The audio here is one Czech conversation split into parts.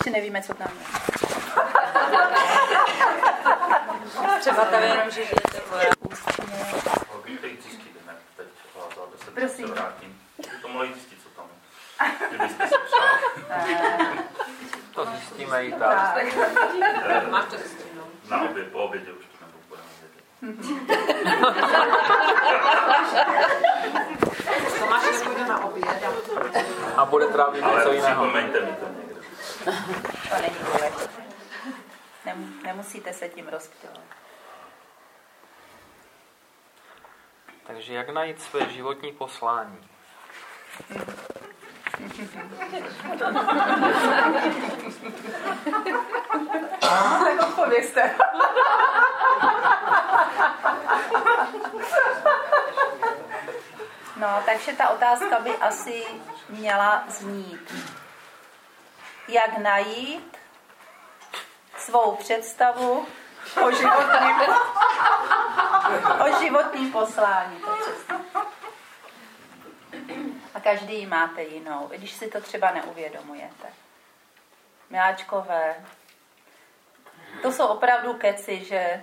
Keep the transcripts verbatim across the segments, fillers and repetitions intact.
Ještě nevíme, co tam je. Třeba tam jenom, že žijete ústně. Prosím. To mohli zjistit, co tam je. Kdybyste si přáli. To zjistíme i tak. Máš to zjistit, no. Na oběd, po obědě už to nebo budeme vědět. Tomáš nepůjde na oběd. A bude trávit něco jiného. Ale připomeňte mi to někde. To není důležité. Nem, nemusíte se tím rozptylovat. Takže jak najít své životní poslání? Tak odpovězte. No, takže ta otázka by asi měla znít. Jak najít svou představu o životním, o životním poslání. To přesně. A každý ji máte jinou, i když si to třeba neuvědomujete. Miláčkové, to jsou opravdu keci, že,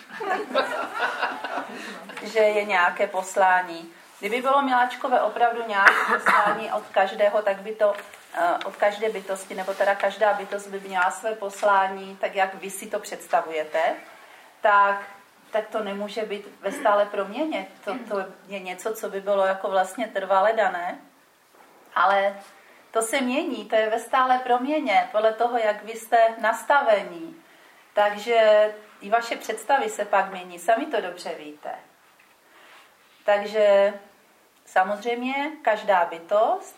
že je nějaké poslání. Kdyby bylo miláčkové opravdu nějaké poslání od každého, tak by to od každé bytosti, nebo teda každá bytost by měla své poslání, tak jak vy si to představujete, tak, tak to nemůže být ve stále proměně. To, to je něco, co by bylo jako vlastně trvale dané, ale to se mění, to je ve stále proměně, podle toho, jak vy jste nastavení. Takže i vaše představy se pak mění, sami to dobře víte. Takže samozřejmě každá bytost,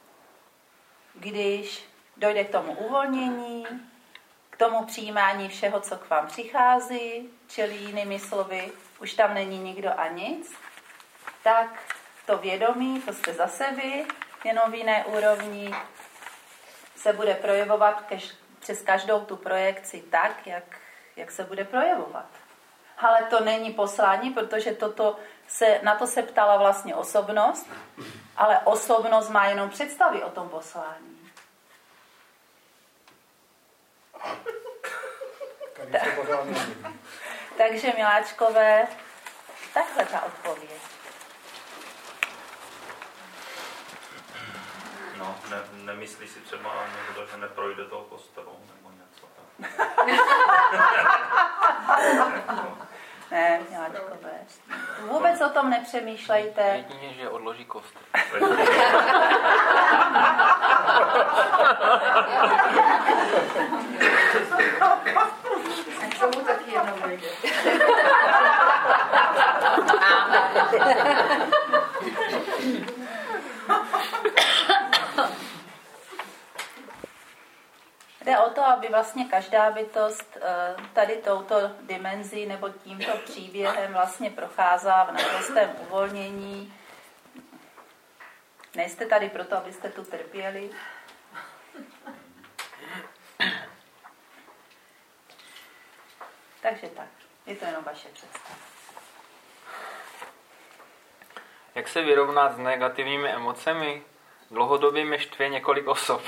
když dojde k tomu uvolnění, k tomu přijímání všeho, co k vám přichází, čili jinými slovy, už tam není nikdo a nic, tak to vědomí, to jste zase vy, jenom v jiné úrovni, se bude projevovat kež, přes každou tu projekci tak, jak, jak se bude projevovat. Ale to není poslání, protože toto se, na to se ptala vlastně osobnost, ale osobnost má jenom představy o tom poslání. Tak. Takže, miláčkové, takhle ta odpověď. No, ne, nemyslí si třeba někdo, že neprojde tou kostelou nebo něco tak. Ne, miláčkové. Vůbec o tom nepřemýšlejte. Jedině, že odloží kostel. A k tomu taky jednou dojde. Jde o to, aby vlastně každá bytost tady touto dimenzí nebo tímto příběhem vlastně procházela v naprostém uvolnění. Nejste tady proto, abyste tu trpěli. Takže tak, je to jenom vaše představa. Jak se vyrovnat s negativními emocemi? Dlouhodobě mě štve několik osob.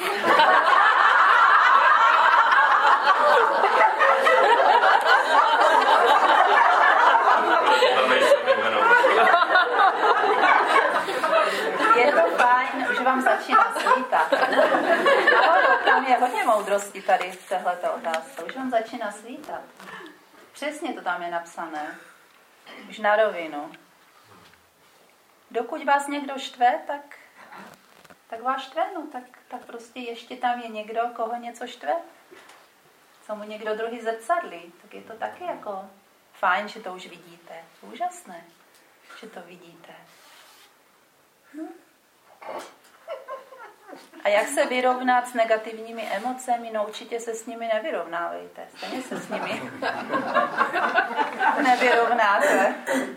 Je to fajn, už vám začíná svítat. Ale tam je hodně moudrosti tady v téhleto otázce. Už vám začíná svítat. Přesně to tam je napsané. Už na rovinu. Dokud vás někdo štve, tak, tak vás štve, no, tak, tak prostě ještě tam je někdo, koho něco štve. Co mu někdo druhý zrcadlí. Tak je to taky jako fajn, že to už vidíte. Úžasné, že to vidíte. No. A jak se vyrovnat s negativními emocemi? No určitě se s nimi nevyrovnávejte. Stejně se s nimi nevyrovnáte.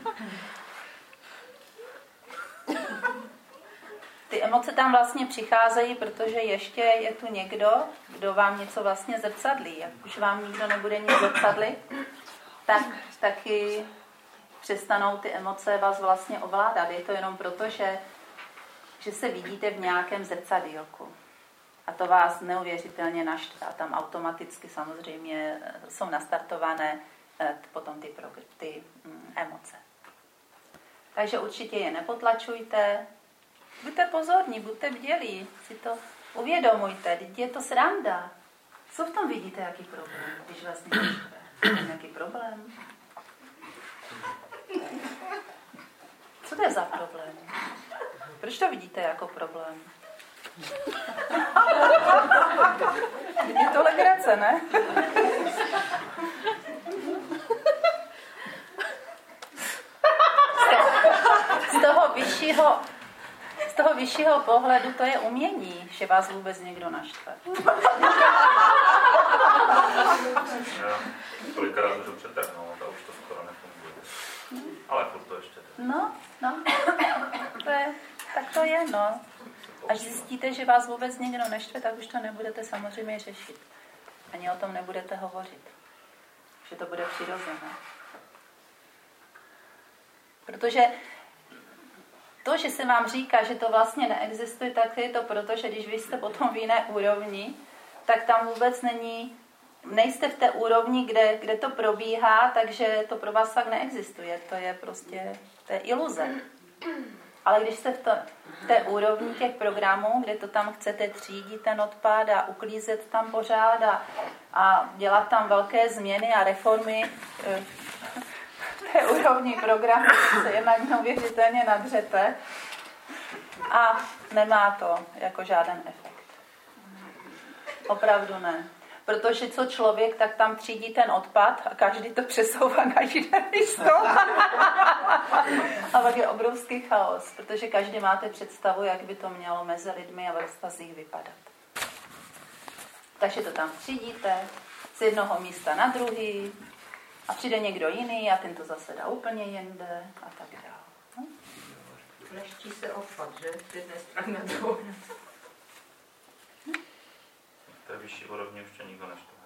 Ty emoce tam vlastně přicházejí, protože ještě je tu někdo, kdo vám něco vlastně zrcadlí. Jak už vám nikdo nebude nic zrcadlit, tak taky přestanou ty emoce vás vlastně ovládat. Je to jenom proto, že, že se vidíte v nějakém zrcadýlku. A to vás neuvěřitelně naštve. A tam automaticky samozřejmě jsou nastartované potom ty, ty emoce. Takže určitě je nepotlačujte. Buďte pozorní, buďte bdělí, si to uvědomujte. Teď je to sranda. Co v tom vidíte, jaký problém, když vlastně naštve? Jaký problém? Co to je za problém? Proč to vidíte jako problém? Je to legrace, ne? Z toho vyššího, z toho vyššího pohledu to je umění, že vás vůbec někdo naštve. Já kolikrát můžu přetrhnout a už to skoro nefunguje. Ale furt to ještě jde. No, no, to je, tak to je, no. Až zjistíte, že vás vůbec někdo neštve, tak už to nebudete samozřejmě řešit. Ani o tom nebudete hovořit. Že to bude přirozené. Protože to, že se vám říká, že to vlastně neexistuje, tak je to proto, že když vy jste potom v jiné úrovni, tak tam vůbec není, nejste v té úrovni, kde, kde to probíhá, takže to pro vás fakt neexistuje. To je prostě, to je iluze. Ale když jste v, to, v té úrovni těch programů, kde to tam chcete třídit ten odpad a uklízet tam pořád a, a dělat tam velké změny a reformy v té úrovni programu, se jednak neuvěřitelně nadřete a nemá to jako žádný efekt. Opravdu ne. Protože co člověk, tak tam třídí ten odpad a každý to přesouvá na jiné místo. A pak je obrovský chaos, protože každý máte představu, jak by to mělo mezi lidmi a ve vztazích vypadat. Takže to tam třídíte z jednoho místa na druhý a přijde někdo jiný a ten to zase dá úplně jinde a tak dále. Hm? Leští se odpad, že? Z jedné strany na druhou. V té vyšší úrovni už tě nikdo neštve.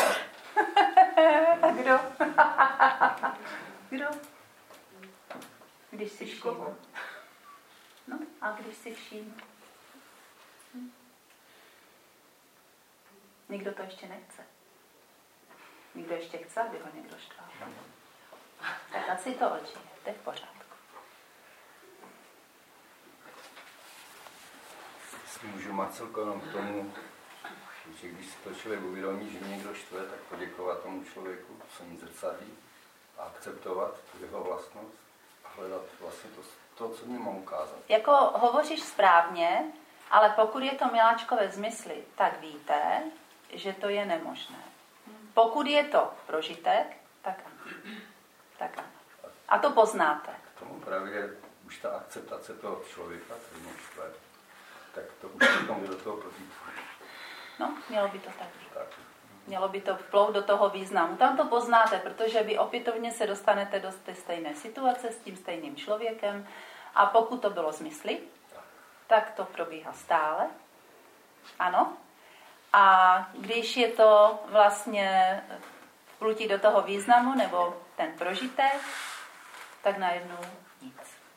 A kdo? Kdo? Když si všiml. No a když si všiml. Hm. Nikdo to ještě nechce. Nikdo ještě chce, aby ho někdo štval. Tak ať si to odžije. To je v pořádku. Jestli můžu Marcelko jenom k tomu, že když si to člověk uvědomí, že někdo štve, tak poděkovat tomu člověku, co ní zrcadlí, a akceptovat tu jeho vlastnost a hledat vlastně to, to co mi mám ukázat. Jako hovoříš správně, ale pokud je to miláčkové zmysly, tak víte, že to je nemožné. Pokud je to prožitek, tak ano. Tak ano. A to poznáte. K tomu právě už ta akceptace toho člověka, který mě štve, tak to už potom jde do toho prožitku. No, mělo by to tak být. Tak. Mělo by to vplout do toho významu. Tam to poznáte, protože vy opětovně se dostanete do té stejné situace s tím stejným člověkem a pokud to bylo zmysly, tak to probíhá stále. Ano. A když je to vlastně vplutí do toho významu nebo ten prožitek, tak najednou nic.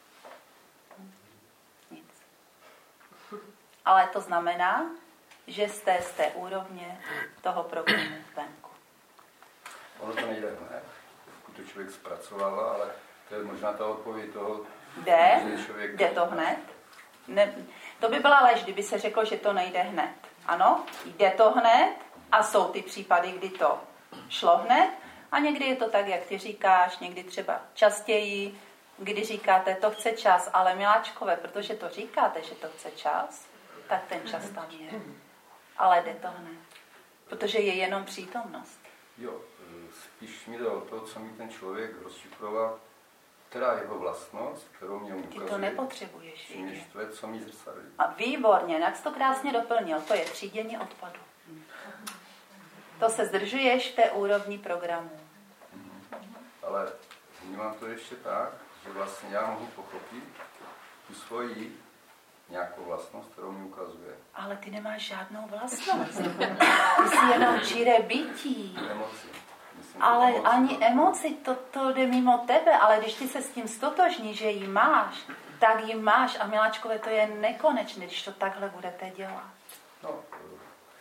Nic. Ale to znamená, že jste z té úrovně toho programu venku. Ono to nejde hned, pokud to člověk zpracovává, ale to je možná ta odpověď toho, Jde, že člověk... jde to hned. Ne, to by byla lež, kdyby se řeklo, že to nejde hned. Ano, jde to hned a jsou ty případy, kdy to šlo hned a někdy je to tak, jak ty říkáš, někdy třeba častěji, kdy říkáte, to chce čas, ale miláčkové, protože to říkáte, že to chce čas, tak ten čas tam je. Ale jde to hned, protože je jenom přítomnost. Jo, spíš mi jde o to, co mi ten člověk rozšifroval, která jeho vlastnost, kterou mě ukazuje. Ty to nepotřebuješ Mě vidět. štve, co mi zrcadlí. A výborně, jak jsi to krásně doplnil, to je třídění odpadu. To se zdržuješ v té úrovni programu. Ale vnímám to ještě tak, že vlastně já mohu pochopit tu svoji nějakou vlastnost, kterou mi ukazuje. Ale ty nemáš žádnou vlastnost. Ty jsi jenom čiré bytí. Emoci. Myslím, Ale emoci, ani no. emoci, to, to jde mimo tebe, ale když ty se s tím stotožní, že ji máš, tak ji máš a miláčkové, to je nekonečné, když to takhle budete dělat. No,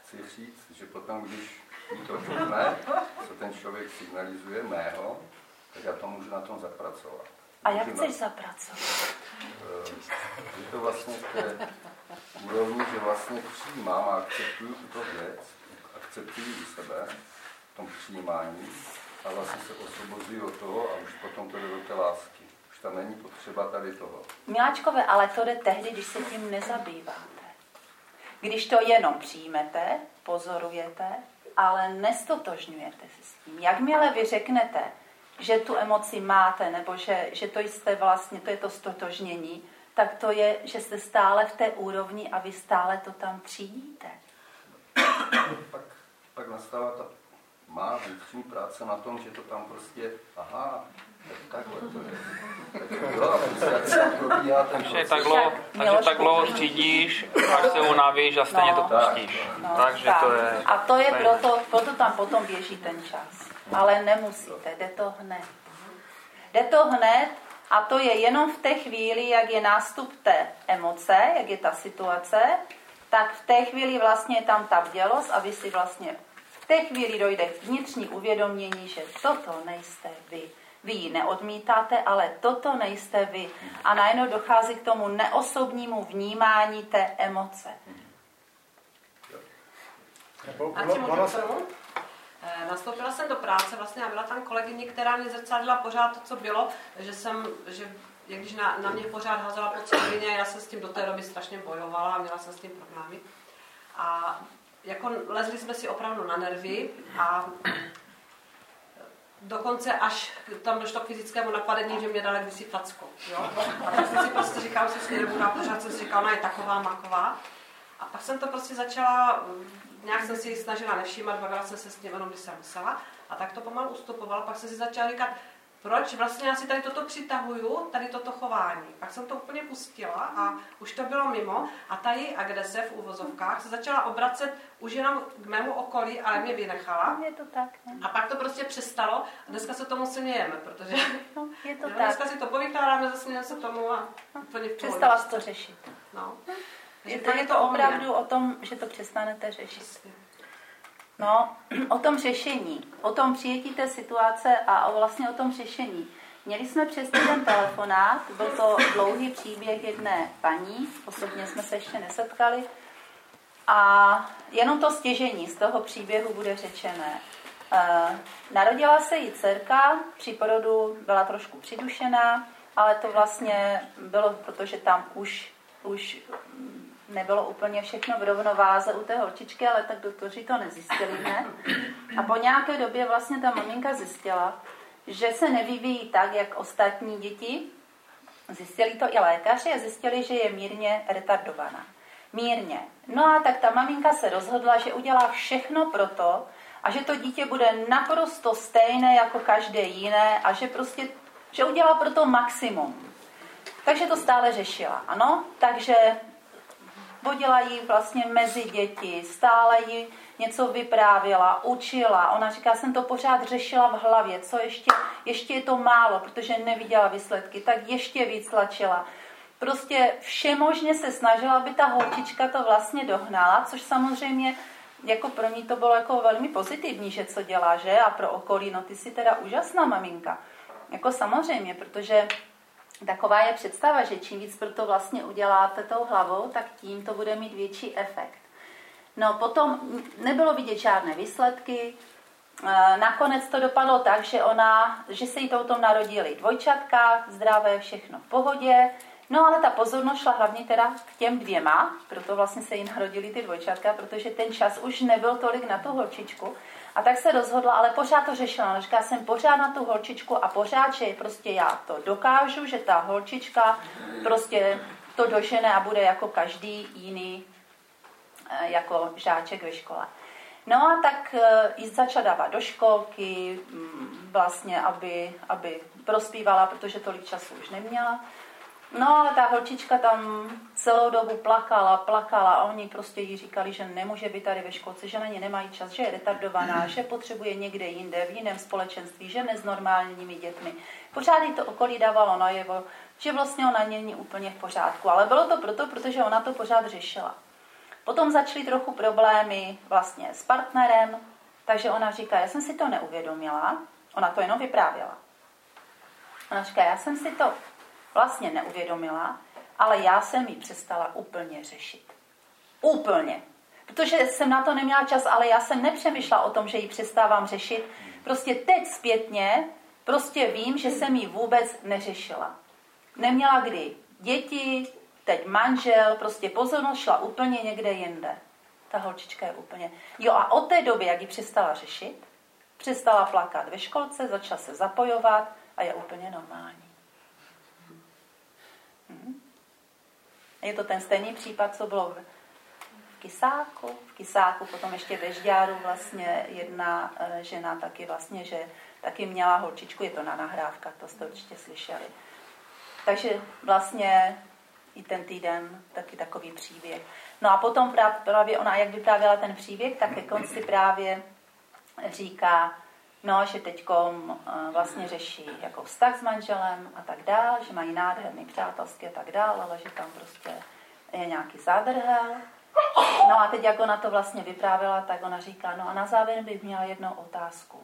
chci říct, že potom, když mi to řekne, co ten člověk signalizuje mého, tak já to můžu na tom zapracovat. A jak chceš zapracovat? Je to vlastně v té úrovni, že vlastně přijímám a akceptuju tuto věc, akceptuju sebe v tom přijímání a vlastně se osvobozuji od toho a už potom to jde do té lásky. Už tam není potřeba tady toho. Miláčkové, ale to jde tehdy, když se tím nezabýváte. Když to jenom přijmete, pozorujete, ale nestotožňujete se s tím. Jakmile vy řeknete, že tu emoci máte, nebo že, že to jste vlastně, to je to stotožnění, tak to je, že jste stále v té úrovni a vy stále to tam třídíte. Pak, pak nastává ta má vnitřní práce na tom, že to tam prostě, aha, tak takhle to je. Tak jo, a prostě jak se tam probíhá ten proces. Tak dlouho, takže tak dlouho třídíš, až se unavíš a stejně no, to pustíš. No, takže tak. to je... A to je proto, proto tam potom běží ten čas. Ale nemusíte, jde to hned. Jde to hned a to je jenom v té chvíli, jak je nástup té emoce, jak je ta situace, tak v té chvíli vlastně je tam ta bdělost a vy si vlastně v té chvíli dojde k vnitřní uvědomění, že toto nejste vy. Vy ji neodmítáte, ale toto nejste vy. A najednou dochází k tomu neosobnímu vnímání té emoce. A ti můžu k tomu? Nastoupila jsem do práce vlastně a byla tam kolegyně, která mě zrcadlila pořád to, co bylo, že jsem, že když na, na mě pořád házela po celině, já jsem s tím do té doby strašně bojovala a měla jsem s tím problémy. A jako lezli jsme si opravdu na nervy a dokonce až tam došlo k fyzickému napadení, že mě dala kdysi facku. Jo? A tak jsem si prostě říkala, že si nebudu a pořád jsem si říkala, ona je taková maková. A pak jsem to prostě začala, nějak jsem si ji snažila nevšímat, bavila jsem se s tím jenom, když jsem musela. A tak to pomalu ustupovala, pak jsem si začala říkat, proč vlastně já si tady toto přitahuju, tady toto chování. Pak jsem to úplně pustila a už to bylo mimo a ta její agrese v uvozovkách se začala obracet už jenom k mému okolí, ale mě vynechala. Je to tak, ne? A pak to prostě přestalo a dneska se tomu smějeme, protože no, je to jo, tak. Dneska si to povykládáme, zasmějeme se tomu a úplně v přestala jsi to řešit. No. Je to, je to opravdu o tom, že to přestanete řešit. No, o tom řešení, o tom přijetí té situace a o vlastně o tom řešení. Měli jsme přes ten telefonát, byl to dlouhý příběh jedné paní, osobně jsme se ještě nesetkali, a jenom to stěžení z toho příběhu bude řečené. E, narodila se jí dcerka, při porodu byla trošku přidušená, ale to vlastně bylo, protože tam už, už nebylo úplně všechno v rovnováze u té holčičky, ale tak doktoři to nezjistili, ne? A po nějaké době vlastně ta maminka zjistila, že se nevyvíjí tak, jak ostatní děti. Zjistili to i lékaři a zjistili, že je mírně retardovaná. Mírně. No a tak ta maminka se rozhodla, že udělá všechno pro to a že to dítě bude naprosto stejné jako každé jiné a že prostě, že udělá pro to maximum. Takže to stále řešila, ano? Takže vodila jí vlastně mezi děti, stále jí něco vyprávěla, učila. Ona říká, jsem to pořád řešila v hlavě, co ještě, ještě je to málo, protože neviděla výsledky, tak ještě víc tlačila. Prostě všemožně se snažila, aby ta holčička to vlastně dohnala, což samozřejmě jako pro ní to bylo jako velmi pozitivní, že co dělá, že? A pro okolí, no ty jsi teda úžasná maminka. Jako samozřejmě, protože taková je představa, že čím víc pro to vlastně uděláte tou hlavou, tak tím to bude mít větší efekt. No potom nebylo vidět žádné výsledky. Nakonec to dopadlo tak, že ona, že se jí touto narodili dvojčatka, zdravé, všechno v pohodě. No ale ta pozornost šla hlavně teda k těm dvěma, proto vlastně se jí narodili ty dvojčatka, protože ten čas už nebyl tolik na tu holčičku. A tak se rozhodla, ale pořád to řešila. Ona říká, jsem pořád na tu holčičku a pořád, že prostě já to dokážu, že ta holčička prostě to dožene a bude jako každý jiný jako žáček ve škole. No a tak ji začala dávat do školky, vlastně, aby, aby prospívala, protože tolik času už neměla. No ale ta holčička tam celou dobu plakala, plakala a oni prostě jí říkali, že nemůže být tady ve školce, že na ně nemají čas, že je retardovaná, že potřebuje někde jinde, v jiném společenství, že ne s normálními dětmi. Pořád jí to okolí dávalo najevo, že vlastně ona není úplně v pořádku, ale bylo to proto, protože ona to pořád řešila. Potom začaly trochu problémy vlastně s partnerem, takže ona říká, já jsem si to neuvědomila, ona to jenom vyprávěla. Ona říká, já jsem si to vlastně neuvědomila, ale já jsem ji přestala úplně řešit. Úplně. Protože jsem na to neměla čas, ale já jsem nepřemýšlela o tom, že ji přestávám řešit. Prostě teď zpětně prostě vím, že jsem ji vůbec neřešila. Neměla kdy děti, teď manžel, prostě pozornost šla úplně někde jinde. Ta holčička je úplně... Jo a od té doby, jak ji přestala řešit, přestala plakat ve školce, začala se zapojovat a je úplně normální. Hm. Je to ten stejný případ, co bylo v Kisáku. V Kisáku, potom ještě ve Žďáru vlastně jedna e, žena taky vlastně, že taky měla holčičku, je to na nahrávkách, to jste určitě slyšeli. Takže vlastně i ten týden taky takový příběh. No a potom právě ona, jak vyprávěla ten příběh, tak ke konci právě říká, no, že teďkom vlastně řeší jako vztah s manželem a tak dál, že mají nádherný přátelský a tak dál, ale že tam prostě je nějaký zádrhel. No a teď, jak ona to vlastně vyprávěla, tak ona říká, no a na závěr bych měla jednu otázku.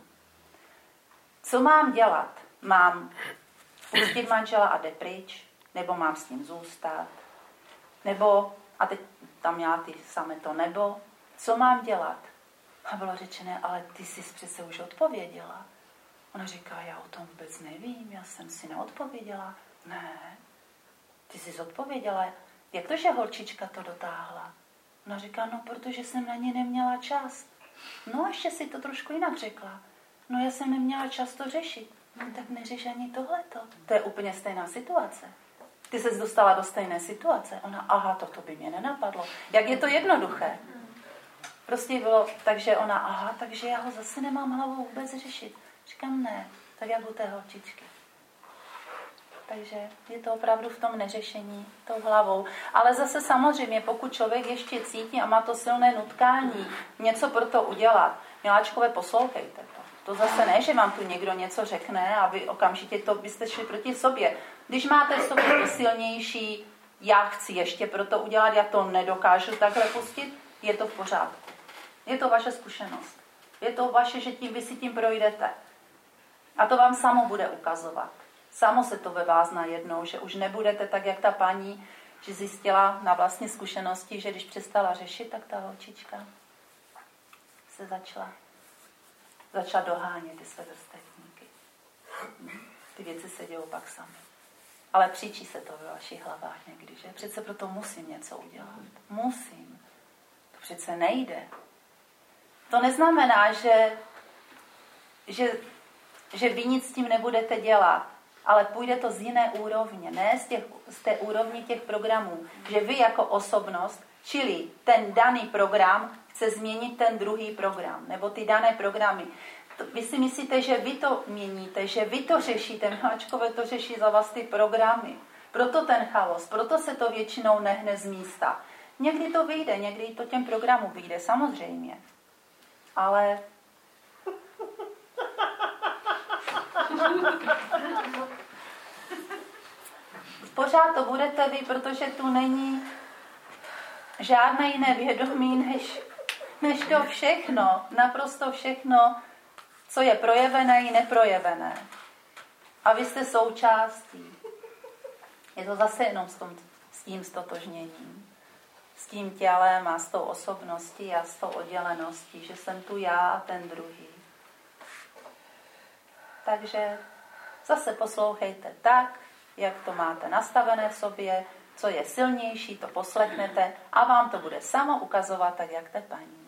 Co mám dělat? Mám pustit manžela a jde pryč? Nebo mám s ním zůstat? Nebo, a teď tam měla ty samé to nebo, co mám dělat? A bylo řečené, ale ty jsi přece už odpověděla. Ona říká, já o tom vůbec nevím, já jsem si neodpověděla. Ne, ty jsi odpověděla. Jak to, že holčička to dotáhla? Ona říká, no protože jsem na ní neměla čas. No ještě si to trošku jinak řekla. No já jsem neměla čas to řešit. No tak neřeš ani tohleto. To je úplně stejná situace. Ty ses dostala do stejné situace. Ona, aha, toto by mě nenapadlo. Jak je to jednoduché. Prostě bylo, takže ona, aha, takže já ho zase nemám hlavou vůbec řešit. Říkám, ne, tak jak u té holčičky. Takže je to opravdu v tom neřešení tou hlavou. Ale zase samozřejmě, pokud člověk ještě cítí a má to silné nutkání, něco pro to udělat, miláčkové, poslouchejte to. To zase ne, že vám tu někdo něco řekne a vy okamžitě to byste šli proti sobě. Když máte v sobě to silnější, já chci ještě pro to udělat, já to nedokážu takhle pustit, je to v pořádku. Je to vaše zkušenost. Je to vaše, že tím vy si tím projdete. A to vám samo bude ukazovat. Samo se to ve vás najednou, že už nebudete tak, jak ta paní, že zjistila na vlastní zkušenosti, že když přestala řešit, tak ta holčička se začala, začala dohánět ty své vrstevníky. Ty věci se dějou pak sami. Ale příčí se to ve vašich hlavách někdy, že? Přece proto musím něco udělat. Musím. To přece nejde. To neznamená, že, že, že vy nic s tím nebudete dělat, ale půjde to z jiné úrovně, ne z, těch, z té úrovně těch programů, že vy jako osobnost, čili ten daný program chce změnit ten druhý program, nebo ty dané programy. Vy si myslíte, že vy to měníte, že vy to řešíte, miláčkové to řeší za vás ty programy. Proto ten chaos, proto se to většinou nehne z místa. Někdy to vyjde, někdy to těm programům vyjde, samozřejmě. Ale pořád to budete vy, protože tu není žádné jiné vědomí, než, než to všechno, naprosto všechno, co je projevené i neprojevené. A vy jste součástí. Je to zase jenom s, tom, s tím stotožněním. S tím tělem a s tou osobností a s tou odděleností, že jsem tu já a ten druhý. Takže zase poslouchejte tak, jak to máte nastavené v sobě, co je silnější, to poslechnete a vám to bude samo ukazovat tak, jak te paní.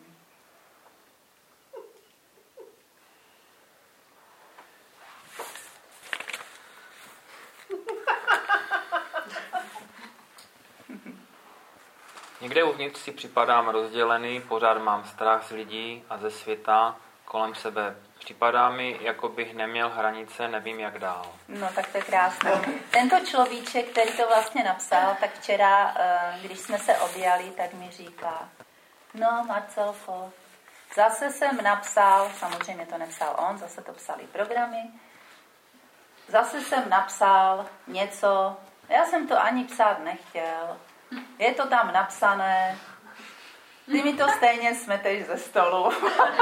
Někde uvnitř si připadám rozdělený, pořád mám strach z lidí a ze světa kolem sebe. Připadá mi, jako bych neměl hranice, nevím jak dál. No tak to je krásné. Tento človíček, který to vlastně napsal, tak včera, když jsme se objali, tak mi říká, no Marcelko, zase jsem napsal, samozřejmě to nepsal on, zase to psali programy, zase jsem napsal něco, já jsem to ani psát nechtěl, je to tam napsané, Ty mi to stejně smeteš ze stolu.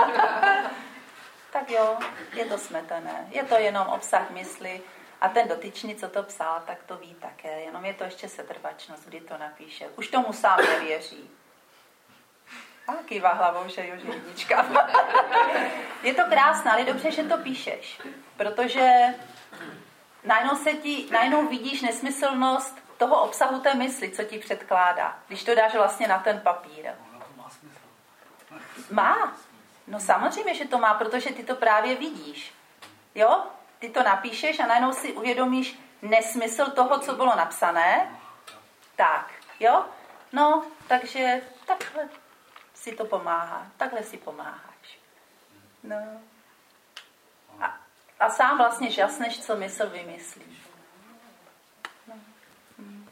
Tak jo, je to smetené. Je to jenom obsah mysli a ten dotyčný, co to psal, tak to ví také. Jenom je to ještě setrvačnost, kdy to napíše. Už tomu sám nevěří. A kývá hlavou, že jo, že jednička. Je to krásné, ale dobře, že to píšeš. Protože najednou, se ti, najednou vidíš nesmyslnost toho obsahu té mysli, co ti předkládá, když to dáš vlastně na ten papír. Má. No samozřejmě, že to má, protože ty to právě vidíš. Jo? Ty to napíšeš a najednou si uvědomíš nesmysl toho, co bylo napsané. Tak, jo? No, takže takhle si to pomáhá. Takhle si pomáháš. No. A, a sám vlastně žasneš, co mysl vymyslí. No. Hm.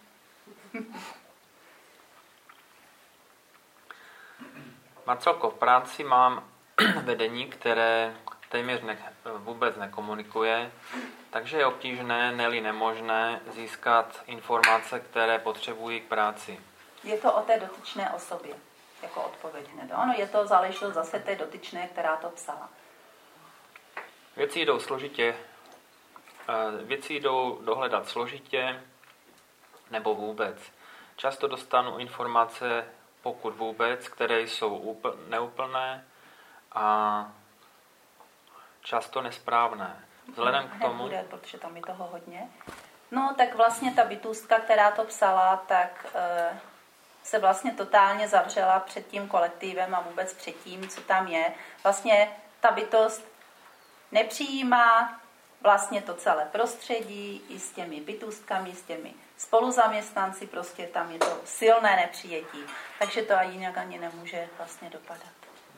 Marcelko, v práci mám vedení, které téměř ne, vůbec nekomunikuje, takže je obtížné, ne-li nemožné získat informace, které potřebují k práci. Je to o té dotyčné osobě, jako odpověď hned. Ano, je to záležitost zase té dotyčné, která to psala. Věci jdou složitě, věci jdou dohledat složitě nebo vůbec. Často dostanu informace, pokud vůbec, které jsou neúplné a často nesprávné. Vzhledem k tomu... Bude, protože tam je toho hodně. No, tak vlastně ta bytůstka, která to psala, tak e, se vlastně totálně zavřela před tím kolektivem a vůbec před tím, co tam je. Vlastně ta bytost nepřijímá vlastně to celé prostředí i s těmi bytůstkami, s těmi spoluzaměstnanci, prostě tam je to silné nepřijetí. Takže to ani jinak ani nemůže vlastně dopadat.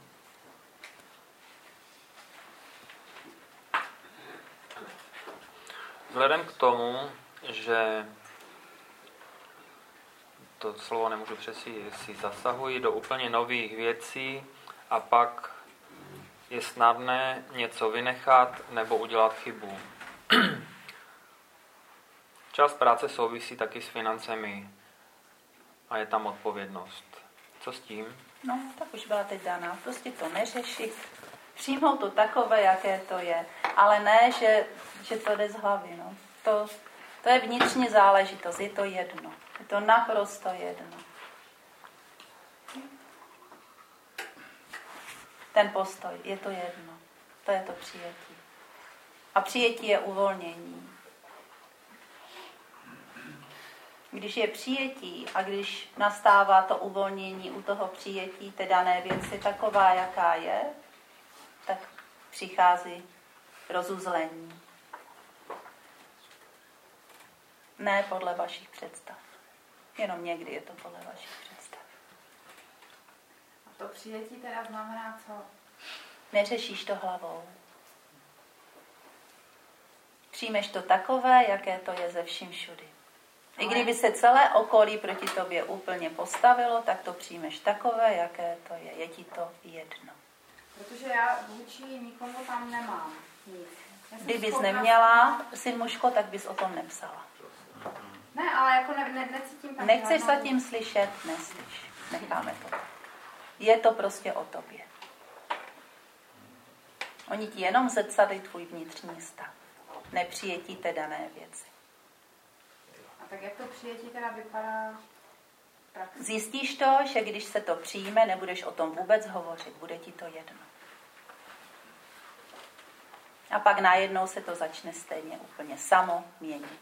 Vzhledem k tomu, že to slovo nemůžu přesně, si zasahují do úplně nových věcí a pak je snadné něco vynechat nebo udělat chybu. Část práce souvisí taky s financemi a je tam odpovědnost. Co s tím? No, tak už byla teď daná. Prostě to neřešit. Přijmout to takové, jaké to je. Ale ne, že, že to jde z hlavy. No. To, to je vnitřní záležitost. Je to jedno. Je to naprosto jedno. Ten postoj. Je to jedno. To je to přijetí. A přijetí je uvolnění. Když je přijetí a když nastává to uvolnění u toho přijetí té dané věci taková, jaká je, tak přichází rozuzlení. Ne podle vašich představ. Jenom někdy je to podle vašich představ. A to přijetí teda znamená co? Neřešíš to hlavou. Přijmeš to takové, jaké to je ze vším všudy. I kdyby se celé okolí proti tobě úplně postavilo, tak to přijmeš takové, jaké to je. Je ti to jedno. Protože já vůči nikomu tam nemám nic. Kdybys schopná... neměla syn mužko, tak bys o tom nepsala. Ne, ale jako ne, ne, necítím tam... Nechceš zatím slyšet? Neslyš. Necháme to. Je to prostě o tobě. Oni ti jenom zrcadlí tvůj vnitřní stav. Nepřijetí té dané věci. A tak jak to přijetí teda vypadá? Praxi? Zjistíš to, že když se to přijme, nebudeš o tom vůbec hovořit. Bude ti to jedno. A pak najednou se to začne stejně úplně samo měnit.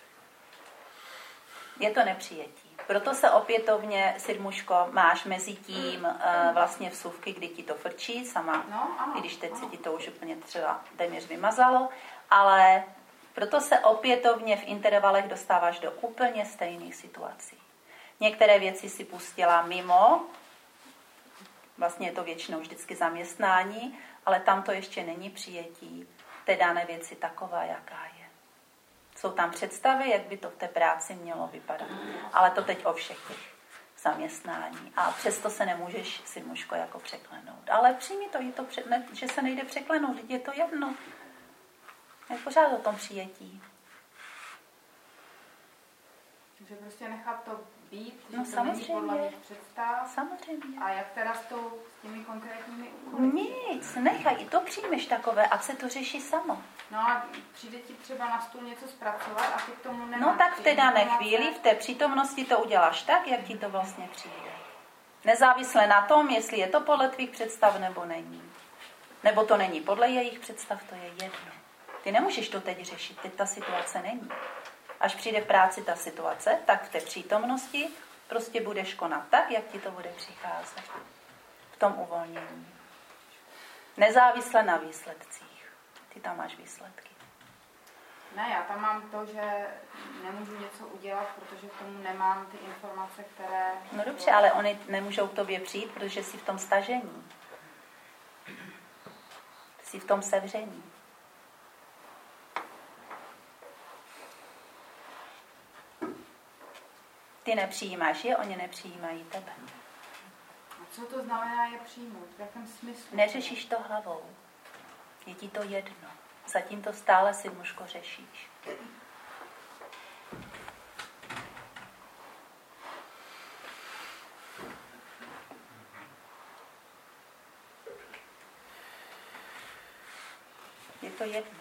Je to nepřijetí. Proto se opětovně, Sirmuško, máš mezi tím uh, vlastně vsuvky, kdy ti to frčí sama, no, ano, i když teď ano. se ti to už úplně třeba téměř vymazalo, ale proto se opětovně v intervalech dostáváš do úplně stejných situací. Některé věci si pustila mimo, vlastně je to většinou vždycky zaměstnání, ale tam to ještě není přijetí té dané věci taková, jaká je. Jsou tam představy, jak by to v té práci mělo vypadat. Ale to teď o všech těch zaměstnání. A přesto se nemůžeš, si mužko, jako překlenout. Ale přijmi to, je to před, ne, že se nejde překlenout, teď je to jedno. Je pořád o tom přijetí. Takže prostě nechat to být, No že to není samozřejmě. podle mých představ. Samozřejmě. A jak teda s, tou, s těmi konkrétními úkoly? Nic, nechaj, i to přijmeš takové, ať se to řeší samo. No a přijde ti třeba na stůl něco zpracovat a ty k tomu nemáš. No tak v té dané informace. chvíli, v té přítomnosti to uděláš tak, jak ti to vlastně přijde. Nezávisle na tom, jestli je to podle tvých představ nebo není. Nebo to není podle jejich představ, to je jedno. Ty nemůžeš to teď řešit, teď ta situace není. Až přijde v práci ta situace, tak v té přítomnosti prostě budeš konat tak, jak ti to bude přicházet. V tom uvolnění. Nezávisle na výsledcích. Ty tam máš výsledky. Ne, já tam mám to, že nemůžu něco udělat, protože k tomu nemám ty informace, které... No dobře, ale oni nemůžou k tobě přijít, protože jsi v tom stažení. Jsi v tom sevření. Ty nepřijímáš je, oni nepřijímají tebe. A co to znamená je přijmout? V jakém smyslu? Neřešíš to hlavou. Je ti to jedno. Zatím to stále si mužko řešíš. Je to jedno.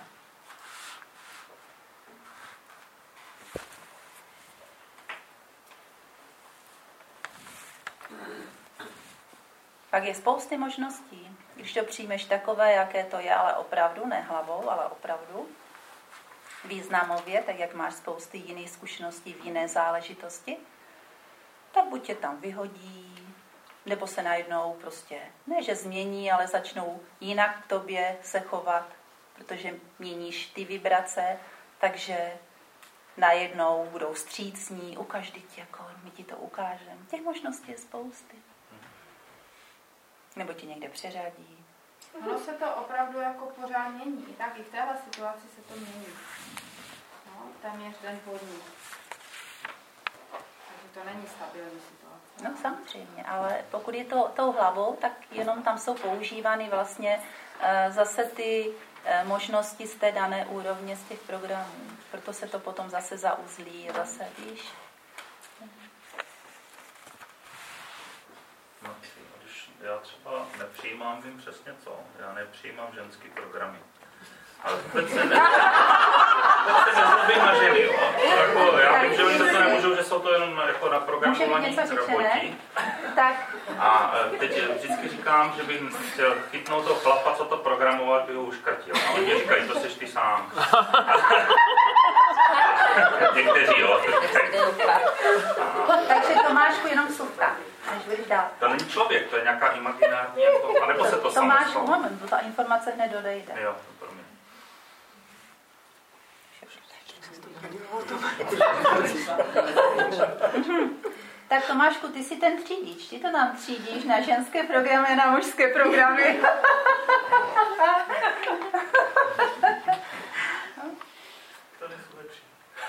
Pak je spousty možností. Když to přijmeš takové, jaké to je, ale opravdu, ne hlavou, ale opravdu, významově, tak jak máš spousty jiných zkušeností v jiné záležitosti, tak buď tě tam vyhodí, nebo se najednou prostě, ne že změní, ale začnou jinak k tobě se chovat, protože měníš ty vibrace, takže najednou budou vstřícní, ukaž teď, jako my ti to ukážeme. Těch možností je spousty. Nebo ti někde přeřadí. Ono se to opravdu jako pořád mění. Tak i v téhle situaci se to mění. No, téměř den po dní. Takže to není stabilní situace. No samozřejmě, ale pokud je to tou hlavou, tak jenom tam jsou používány vlastně e, zase ty e, možnosti z té dané úrovně, z těch programů. Proto se to potom zase zauzlí, zase, víš. No, když já třeba nepřijímám, vím přesně co. Já nepřijímám ženský programy. Ale teď se, ne, teď se nezlobím na ženy, jo. Jako, já vím, že oni to nemůžou, že jsou to jenom jako na programovaní roboti. Tak. A teď vždycky říkám, že bych chtěl chytnout toho chlapa, co to programovat, by ho uškrtil. A oni mě říkají, to seš ty sám. Někteří, jo. Takže Tomášku jenom vsuvka, než budeš dál. To není člověk, to je nějaká imaginární, jako, anebo se to samo Tomáš, stalo. moment, bo ta informace hned odejde. Jo, to pro mě. Tak Tomášku, ty jsi ten třídič, ty to nám třídíš na ženské programy a na mužské programy. To nejsou lepší.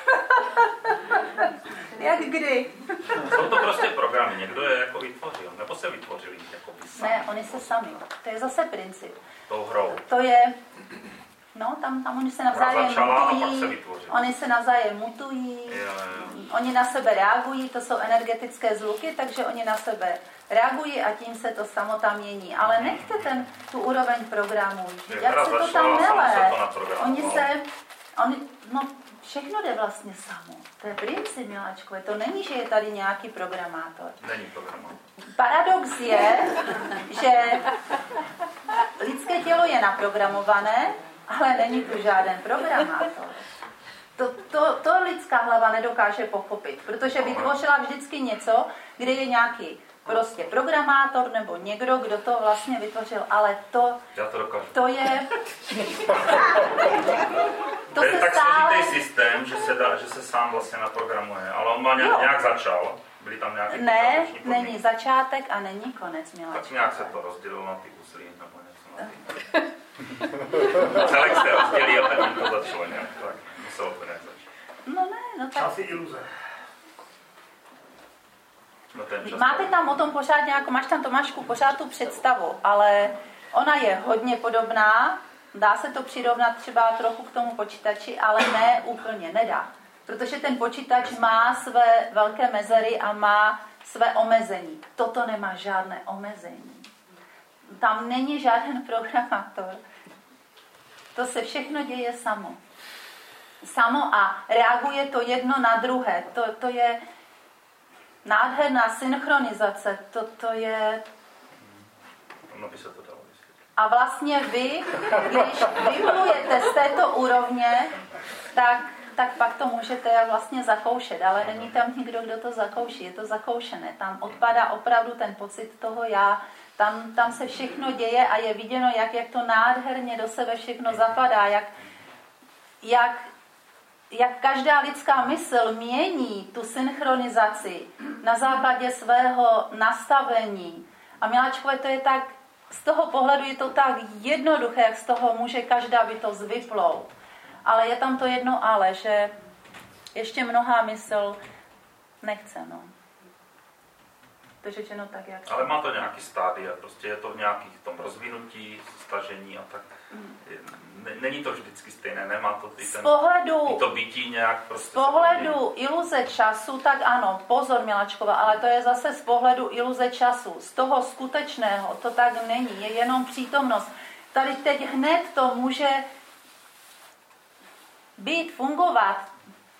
Jak kdy? Jsou to prostě programy, někdo je jako vytvořil, nebo se vytvořili jako sami. Ne, oni se sami. To je zase princip. Tou hrou. To je, no, tam, tam oni se navzájem začala a pak se mutují, vytvořila. oni se navzájem mutují, Jo, jo. oni na sebe reagují, to jsou energetické zluky, takže oni na sebe reagují a tím se to samo tam mění. Ale nechte ten, tu úroveň programu, Je, jak hra se to začala, tam samo se nele. to naprogramovalo. Oni se, oni, no, všechno jde vlastně samo. To je princip, miláčkové. To není, že je tady nějaký programátor. Není programátor. Paradox je, že lidské tělo je naprogramované, ale není tu žádný programátor. To, to, to lidská hlava nedokáže pochopit, protože vytvořila vždycky něco, kde je nějaký prostě programátor nebo někdo, kdo to vlastně vytvořil, ale to, Já to dokážu. to je... To je tak složitý systém, že se, dá, že se sám vlastně naprogramuje, ale on má nějak, nějak začal, byly tam nějaké... Ne, není začátek a není konec, miláčku. Tak nějak se to rozdělilo na ty uslí, nebo něco na ty... Celek se rozdělí a tak to začalo nějak, tak muselo to nějak začít. No ne, no tak... Asi iluze. No ten čas Máte tam o tom pořád nějakou, máš tam, Tomášku, pořád tu představu, ale ona je hodně podobná, dá se to přirovnat třeba trochu k tomu počítači, ale ne úplně, nedá. Protože ten počítač má své velké mezery a má své omezení. Toto nemá žádné omezení. Tam není žádný programátor. To se všechno děje samo. Samo a reaguje to jedno na druhé. To, to je nádherná synchronizace. To, to je... No by se to dalo vysvětlit. A vlastně vy, když vyplujete z této úrovně, tak, tak pak to můžete vlastně zakoušet. Ale není tam nikdo, kdo to zakouší. Je to zakoušené. Tam odpadá opravdu ten pocit toho já. Tam, tam se všechno děje a je viděno, jak, jak to nádherně do sebe všechno zapadá. Jak, jak, jak každá lidská mysl mění tu synchronizaci na základě svého nastavení. A miláčkové, to je tak, z toho pohledu je to tak jednoduché, jak z toho může každá bytost vyplout. Ale je tam to jedno ale, že ještě mnohá mysl nechce, no. To je řečeno tak, jak... Ale má to nějaký stádia, prostě je to v nějakých tom rozvinutí, stažení a tak. Není to vždycky stejné, nemá to i ten, pohledu, i to bytí nějak prostě... Z pohledu iluze času, tak ano, pozor Miláčková, ale to je zase z pohledu iluze času. Z toho skutečného to tak není, je jenom přítomnost. Tady teď hned to může být, fungovat.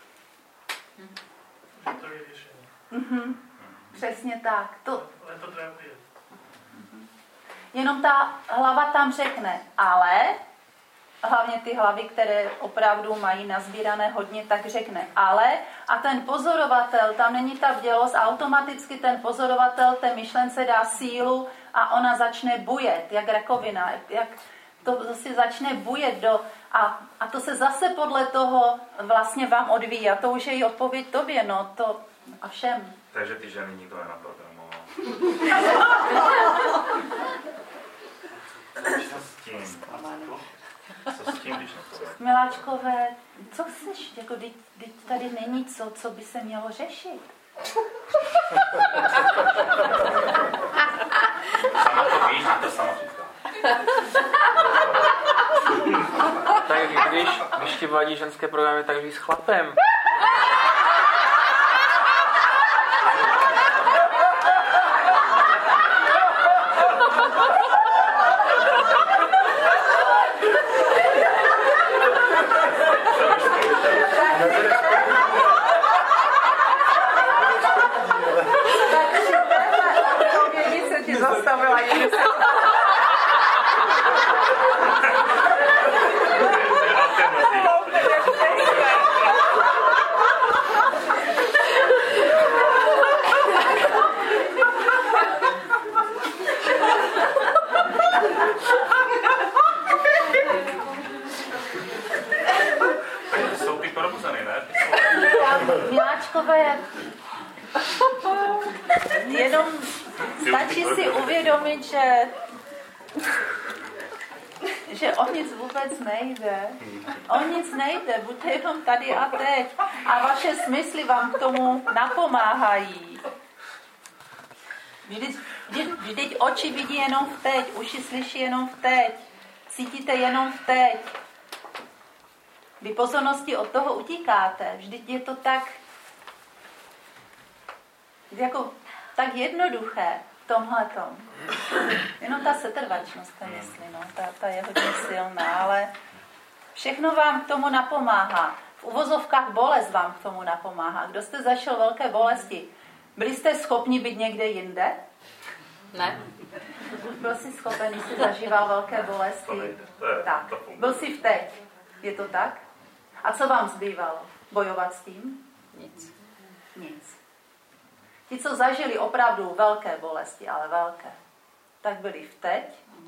To je řešení. Mhm. Přesně tak. To... Ale to treba vidět. Jenom ta hlava tam řekne, ale, hlavně ty hlavy, které opravdu mají nazbírané hodně, tak řekne ale, a ten pozorovatel, tam není ta bdělost, automaticky ten pozorovatel té myšlence dá sílu a ona začne bujet, jak rakovina, jak to si začne bujet do, a, a to se zase podle toho vlastně vám odvíjí, a to už je i odpověď tobě, no to a všem. Takže ty ženy nikdo nenaprogramoval. Co s tím? Co s tím, když neprogramoval? Miláčkové, co chceš? Jako, teď, teď tady není co, co by se mělo řešit. Sama to víš, to sama říká. Tak když, když ti vadí ženské programy, tak žij s chlapem. Zastavila jen. Tak to jsou ty probuzený, ne? Miláčkové, jenom stačí si uvědomit, že, že o nic vůbec nejde. O nic nejde, buďte jenom tady a teď. A vaše smysly vám k tomu napomáhají. Vždyť, vždyť oči vidí jenom v teď, uši slyší jenom v teď, cítíte jenom v teď. Vy pozornosti od toho utíkáte. Vždyť je to tak jako tak jednoduché v tomhletom. Jenom ta setrvačnost, ta mysli, no, ta, ta je hodně silná, ale všechno vám k tomu napomáhá. V uvozovkách bolest vám k tomu napomáhá. Kdo jste zažil velké bolesti, byli jste schopni být někde jinde? Ne. Byl jsi schopen, když jsi zažíval velké bolesti? Tak. Byl jsi v teď. Je to tak? A co vám zbývalo? Bojovat s tím? Nic. Nic. Ti, co zažili opravdu velké bolesti, ale velké, tak byli v teď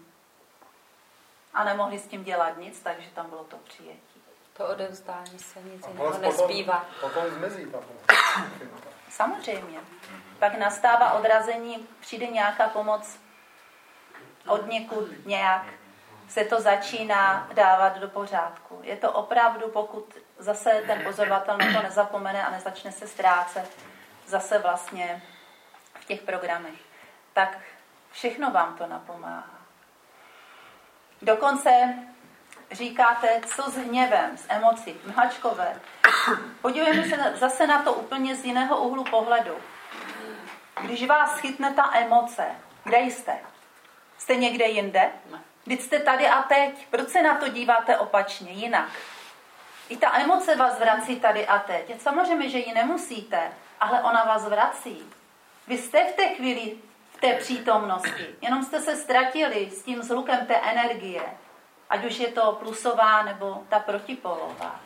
a nemohli s tím dělat nic, takže tam bylo to přijetí. To odevzdání se nic jiného nezbývá. Potom zmizí ta Samozřejmě. Pak nastává odrazení, přijde nějaká pomoc od někud nějak, se to začíná dávat do pořádku. Je to opravdu, pokud zase ten pozorovatel na to nezapomene a nezačne se ztrácet zase vlastně v těch programech, tak všechno vám to napomáhá. Dokonce říkáte, co s hněvem, s emocí, mhačkové. Podívejme se zase na to úplně z jiného úhlu pohledu. Když vás chytne ta emoce, kde jste? Jste někde jinde? Vždyť jste tady a teď. Proč se na to díváte opačně, jinak? I ta emoce vás vrací tady a teď. Samozřejmě, že ji nemusíte, ale ona vás vrací. Vy jste v té chvíli v té přítomnosti. Jenom jste se ztratili s tím zhlukem té energie. Ať už je to plusová nebo ta protipolová.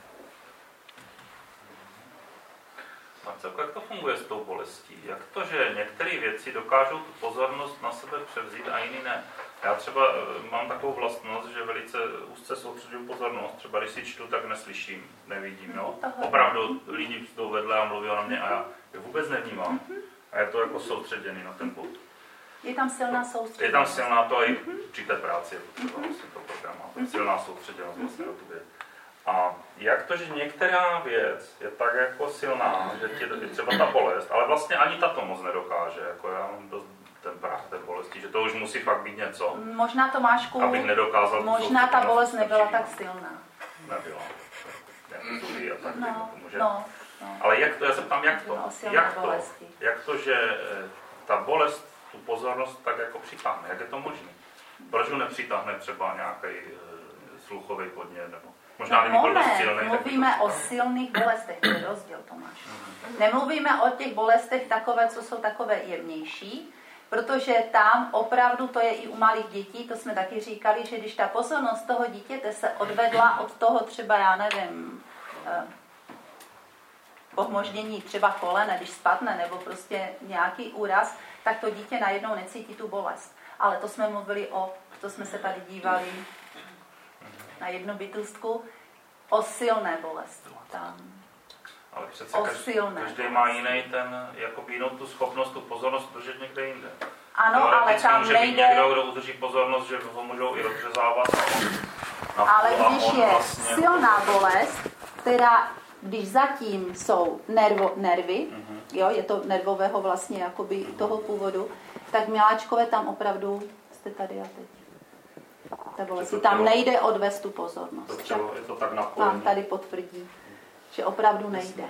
Marcelko, jak to funguje s tou bolestí? Jak to, že některé věci dokážou tu pozornost na sebe převzít a jiný ne? Já třeba mám takovou vlastnost, že velice úzce soustředím pozornost. Třeba když si čtu, tak neslyším, nevidím. No? Opravdu lidi jdou vedle a mluví na mě a já je vůbec nevnímám. A je to jako soustředěný na ten bod. Je tam silná soustředěnost. Je tam silná to i při té práci. Vlastně to program má silná soustředěnost vlastně na tu věc. A jak to, že některá věc je tak jako silná, že tě, třeba ta bolest, ale vlastně ani tato moc nedokáže. Jako já mám dost ten práh té bolesti, že to už musí fakt být něco. Možná Tomášku, abych nedokázal. Možná ta bolest nebyla tak silná. Nebyla. A tak no, může. No, no. Ale jak to, já se ptám, jak to? Jak to, jak to, že ta bolest tu pozornost tak jako přitáhne? Jak je to možné? Proč ho nepřitáhne třeba nějaký sluchový podnět nebo možná no, moment, silný, mluvíme o silných bolestech, to je rozdíl, Tomáš. Mm-hmm. Nemluvíme o těch bolestech takové, co jsou takové jemnější, protože tam opravdu to je i u malých dětí, to jsme taky říkali, že když ta pozornost toho dítěte se odvedla od toho třeba, já nevím, eh, pohmoždění třeba kolene, když spadne, nebo prostě nějaký úraz, tak to dítě najednou necítí tu bolest. Ale to jsme mluvili o, to jsme se tady dívali na jednu bytostku, o silné bolesti tam. Ale přece každý, každý má jiný ten, jakoby jinou tu schopnost, tu pozornost držet někde jinde. Ano, ale, ale tam může nejde... někdo, kdo udrží pozornost, že ho můžou i rozřezávat. Ale když je vlastně... silná bolest, která, když zatím jsou nervo, nervy, mm-hmm. jo, je to nervového vlastně jakoby toho původu, tak miláčkové tam opravdu jste tady a teď. Ta bolest. Tam nejde odvést tu pozornost. To tělo, je to tak napojené. Vám tady potvrdí, že opravdu nejde.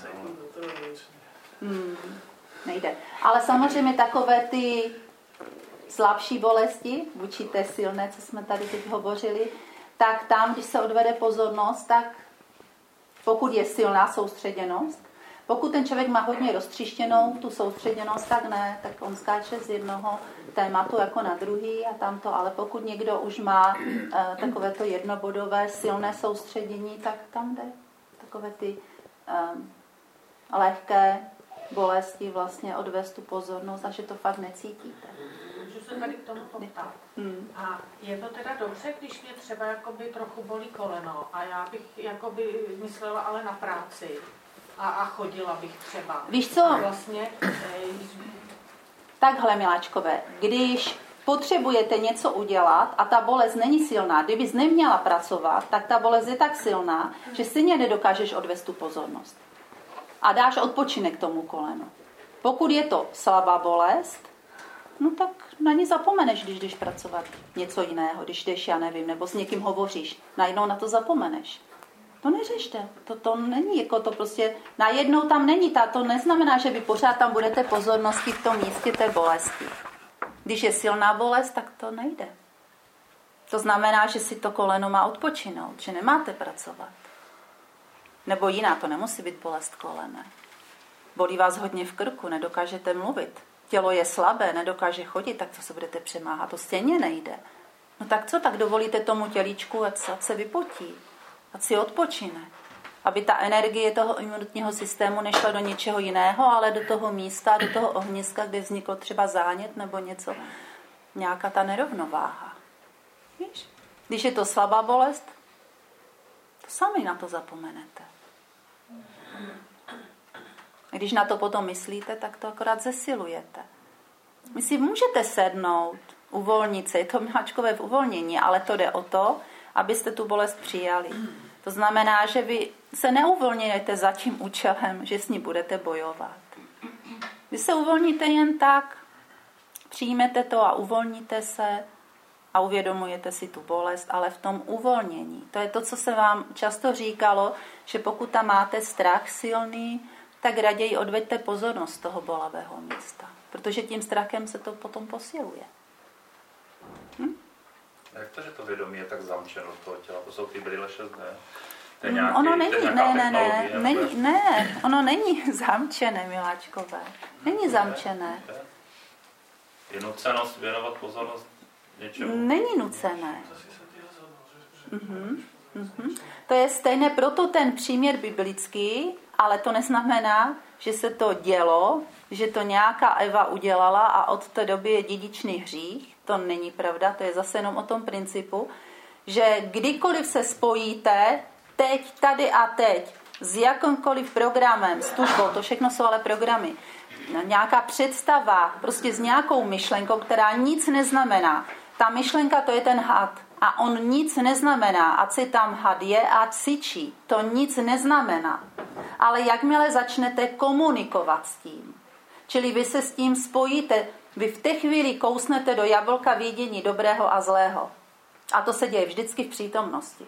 Hmm, nejde. Ale samozřejmě takové ty slabší bolesti, vůči té silné, co jsme tady teď hovořili, tak tam, když se odvede pozornost, tak pokud je silná soustředěnost, pokud ten člověk má hodně roztříštěnou tu soustředěnost, tak ne, tak on skáče z jednoho tématu jako na druhý a tamto, ale pokud někdo už má e, takové to jednobodové silné soustředění, tak tam jde takové ty e, lehké bolesti vlastně odvést tu pozornost a že to fakt necítíte. Můžu se tady k tomu poptat. Hmm. A je to teda dobře, když mě třeba jakoby trochu bolí koleno a já bych jakoby myslela ale na práci a, a chodila bych třeba. Víš co? Vlastně, e, Takhle, miláčkové, když potřebujete něco udělat a ta bolest není silná, kdybys neměla pracovat, tak ta bolest je tak silná, že stejně nedokážeš odvést tu pozornost. A dáš odpočinek tomu kolenu. Pokud je to slabá bolest, no tak na ní zapomeneš, když jdeš pracovat něco jiného, když jdeš, já nevím, nebo s někým hovoříš, najednou na to zapomeneš. To neřešte, to, to není, jako to prostě, najednou tam není, ta, to neznamená, že vy pořád tam budete pozornosti v tom místě té bolesti. Když je silná bolest, tak to nejde. To znamená, že si to koleno má odpočinout, že nemáte pracovat. Nebo jiná, to nemusí být bolest kolene. Bolí vás hodně v krku, nedokážete mluvit. Tělo je slabé, nedokáže chodit, tak to se budete přemáhat, to stejně nejde. No tak co, tak dovolíte tomu tělíčku, ať se vypotí. Ať si odpočine. Aby ta energie toho imunitního systému nešla do něčeho jiného, ale do toho místa, do toho ohniska, kde vznikl třeba zánět nebo něco, nějaká ta nerovnováha. Víš? Když je to slabá bolest, to sami na to zapomenete. Když na to potom myslíte, tak to akorát zesilujete. Vy si můžete sednout, uvolnit se, je to miláčkové v uvolnění, ale to jde o to, abyste tu bolest přijali. To znamená, že vy se neuvolňujete za tím účelem, že s ní budete bojovat. Vy se uvolníte jen tak, přijmete to a uvolníte se a uvědomujete si tu bolest, ale v tom uvolnění. To je to, co se vám často říkalo, že pokud tam máte strach silný, tak raději odveďte pozornost z toho bolavého místa. Protože tím strachem se to potom posiluje. Hm? Jak to, že to vědomí je tak zamčeno z toho těla? To jsou ty brýle šest dé? Nějaký, ono není, ne, ne, ne, není, ne, ono není zamčené, miláčkové. Není zamčené. Je nucenost věnovat pozornost něčemu? Není nucené. Mhm, mhm. To je stejné, proto ten příměr biblický, ale to neznamená, že se to dělo, že to nějaká Eva udělala a od té doby je dědičný hřích. To není pravda, to je zase jenom o tom principu, že kdykoliv se spojíte, teď, tady a teď, s jakýmkoliv programem, s tužbou, to všechno jsou ale programy, nějaká představa, prostě s nějakou myšlenkou, která nic neznamená. Ta myšlenka, to je ten had. A on nic neznamená, ať si tam had je a cvičí. To nic neznamená. Ale jakmile začnete komunikovat s tím, čili vy se s tím spojíte, vy v té chvíli kousnete do jablka vědění dobrého a zlého. A to se děje vždycky v přítomnosti.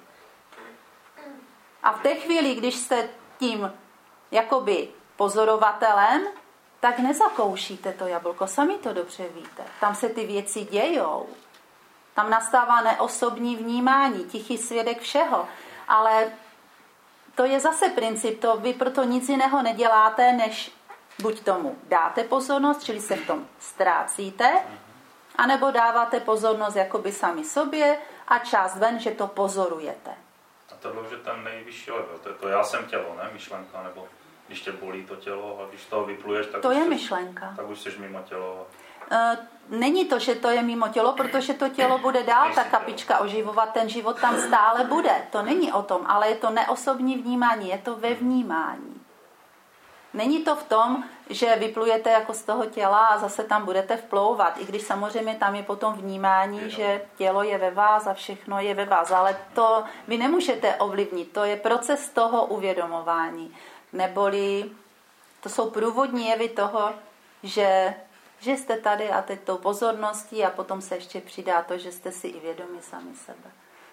A v té chvíli, když jste tím jakoby pozorovatelem, tak nezakoušíte to jablko. Sami to dobře víte. Tam se ty věci dějou. Tam nastává neosobní vnímání, tichý svědek všeho. Ale to je zase princip, to vy proto nic jiného neděláte, než buď tomu dáte pozornost, čili se v tom ztrácíte, anebo dáváte pozornost jakoby sami sobě a část ven, že to pozorujete. A to bylo, že ten nejvyšší level, to je to já jsem tělo, ne myšlenka, nebo když tě bolí to tělo a když toho vypluješ, tak, to už, je jsi, myšlenka. tak už jsi mimo tělo. Není to, že to je mimo tělo, protože to tělo bude dál ta kapička oživovat, ten život tam stále bude. To není o tom, ale je to neosobní vnímání, je to ve vnímání. Není to v tom, že vyplujete jako z toho těla a zase tam budete vplouvat, i když samozřejmě tam je potom vnímání, že tělo je ve vás a všechno je ve vás, ale to vy nemůžete ovlivnit, to je proces toho uvědomování. Neboli to jsou průvodní jevy toho, že že jste tady a teď tou pozorností a potom se ještě přidá to, že jste si i vědomi sami sebe.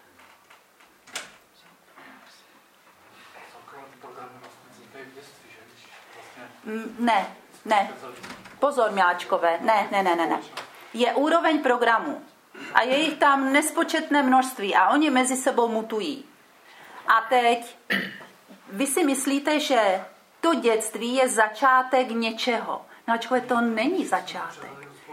Ne, ne. Pozor, miláčkové. Ne, ne, ne, ne, ne. Je úroveň programů. A je jich tam nespočetné množství a oni mezi sebou mutují. A teď vy si myslíte, že to dětství je začátek něčeho. Miláčkové, to není začátek.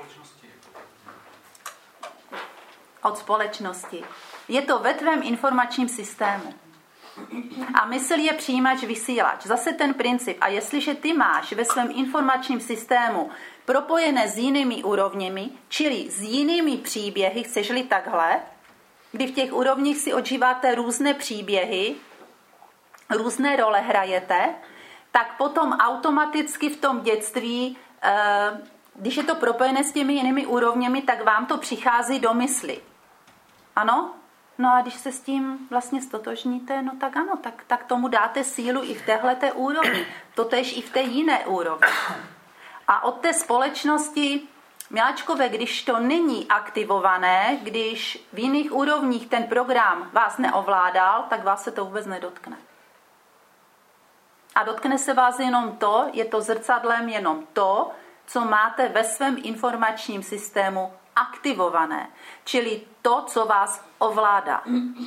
Od společnosti. Je to ve tvém informačním systému. A mysl je přijímač, vysílač. Zase ten princip. A jestliže ty máš ve svém informačním systému propojené s jinými úrovněmi, čili s jinými příběhy, chceš-li takhle, kdy v těch úrovních si odžíváte různé příběhy, různé role hrajete, tak potom automaticky v tom dětství, když je to propojené s těmi jinými úrovněmi, tak vám to přichází do mysli. Ano? No a když se s tím vlastně stotožníte, no tak ano, tak, tak tomu dáte sílu i v téhleté úrovni. Totéž i v té jiné úrovni. A od té společnosti, miláčkové, když to není aktivované, když v jiných úrovních ten program vás neovládal, tak vás se to vůbec nedotkne. A dotkne se vás jenom to, je to zrcadlem jenom to, co máte ve svém informačním systému aktivované. Čili to, co vás ovládá.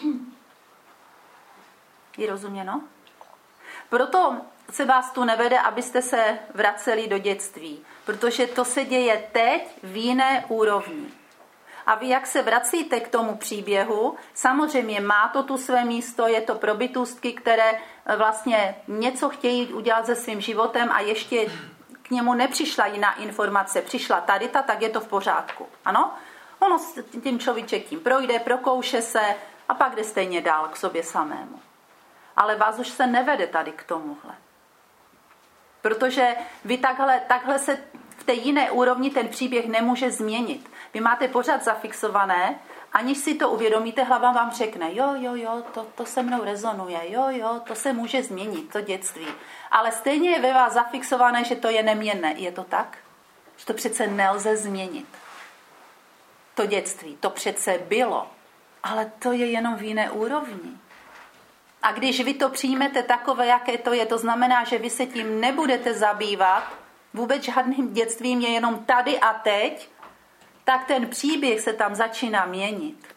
Je rozuměno? Proto se vás tu nevede, abyste se vraceli do dětství. Protože to se děje teď v jiné úrovni. A vy, jak se vracíte k tomu příběhu, samozřejmě má to tu své místo, je to pro bytostky, které vlastně něco chtějí udělat se svým životem a ještě k němu nepřišla jiná informace, přišla tady ta, tak je to v pořádku. Ano? Ono tím človíček tím projde, prokouše se a pak jde stejně dál k sobě samému. Ale vás už se nevede tady k tomuhle. Protože vy takhle, takhle se v té jiné úrovni ten příběh nemůže změnit. Vy máte pořád zafixované, aniž si to uvědomíte, hlava vám řekne, jo, jo, jo, to, to se mnou rezonuje, jo, jo, to se může změnit, to dětství. Ale stejně je ve vás zafixované, že to je neměnné. Je to tak? Že to přece nelze změnit. to dětství. To přece bylo. Ale to je jenom v jiné úrovni. A když vy to přijmete takové, jaké to je, to znamená, že vy se tím nebudete zabývat, vůbec žádným dětstvím je jenom tady a teď, tak ten příběh se tam začíná měnit.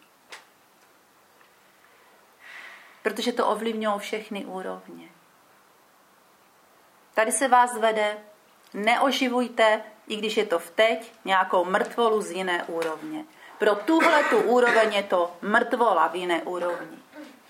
Protože to ovlivňuje všechny úrovně. Tady se vás vede, neoživujte, i když je to v teď, nějakou mrtvolu z jiné úrovně. Pro tuhle tu úroveň je to mrtvola v jiné úrovni.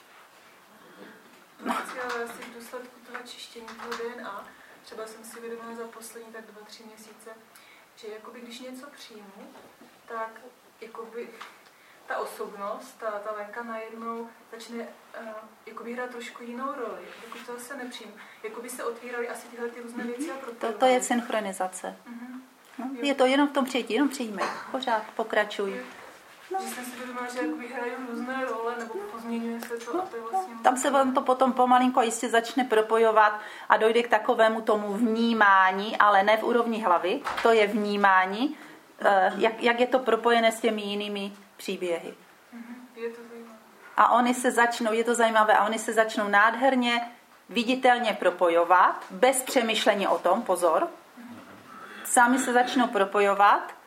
No. Ale asi v důsledku toho čištění toho D N A, třeba jsem si uvědomila za poslední tak dva, tři měsíce, že jakoby když něco přijmu, tak jakoby ta osobnost, ta, ta Lenka najednou začne uh, jakoby hrát trošku jinou roli. Pokud to zase nepřijmu. Jakoby se otvíraly asi tyhle ty různé věci a to, to je synchronizace. Uh-huh. No, je to jenom v tom přijetí, jenom přijme. Pořád pokračuj. No. Že jsem si uvědomila, že jakoby hrají různé role, nebo pozměňuje se to, no, a to je vlastně... Tam se vám to potom pomalinko jistě začne propojovat a dojde k takovému tomu vnímání, ale ne v úrovni hlavy, to je vnímání, jak, jak je to propojené s těmi jinými příběhy. Je to zajímavé. A oni se začnou, je to zajímavé, a oni se začnou nádherně, viditelně propojovat, bez přemýšlení o tom, pozor, sami se začnou propojovat.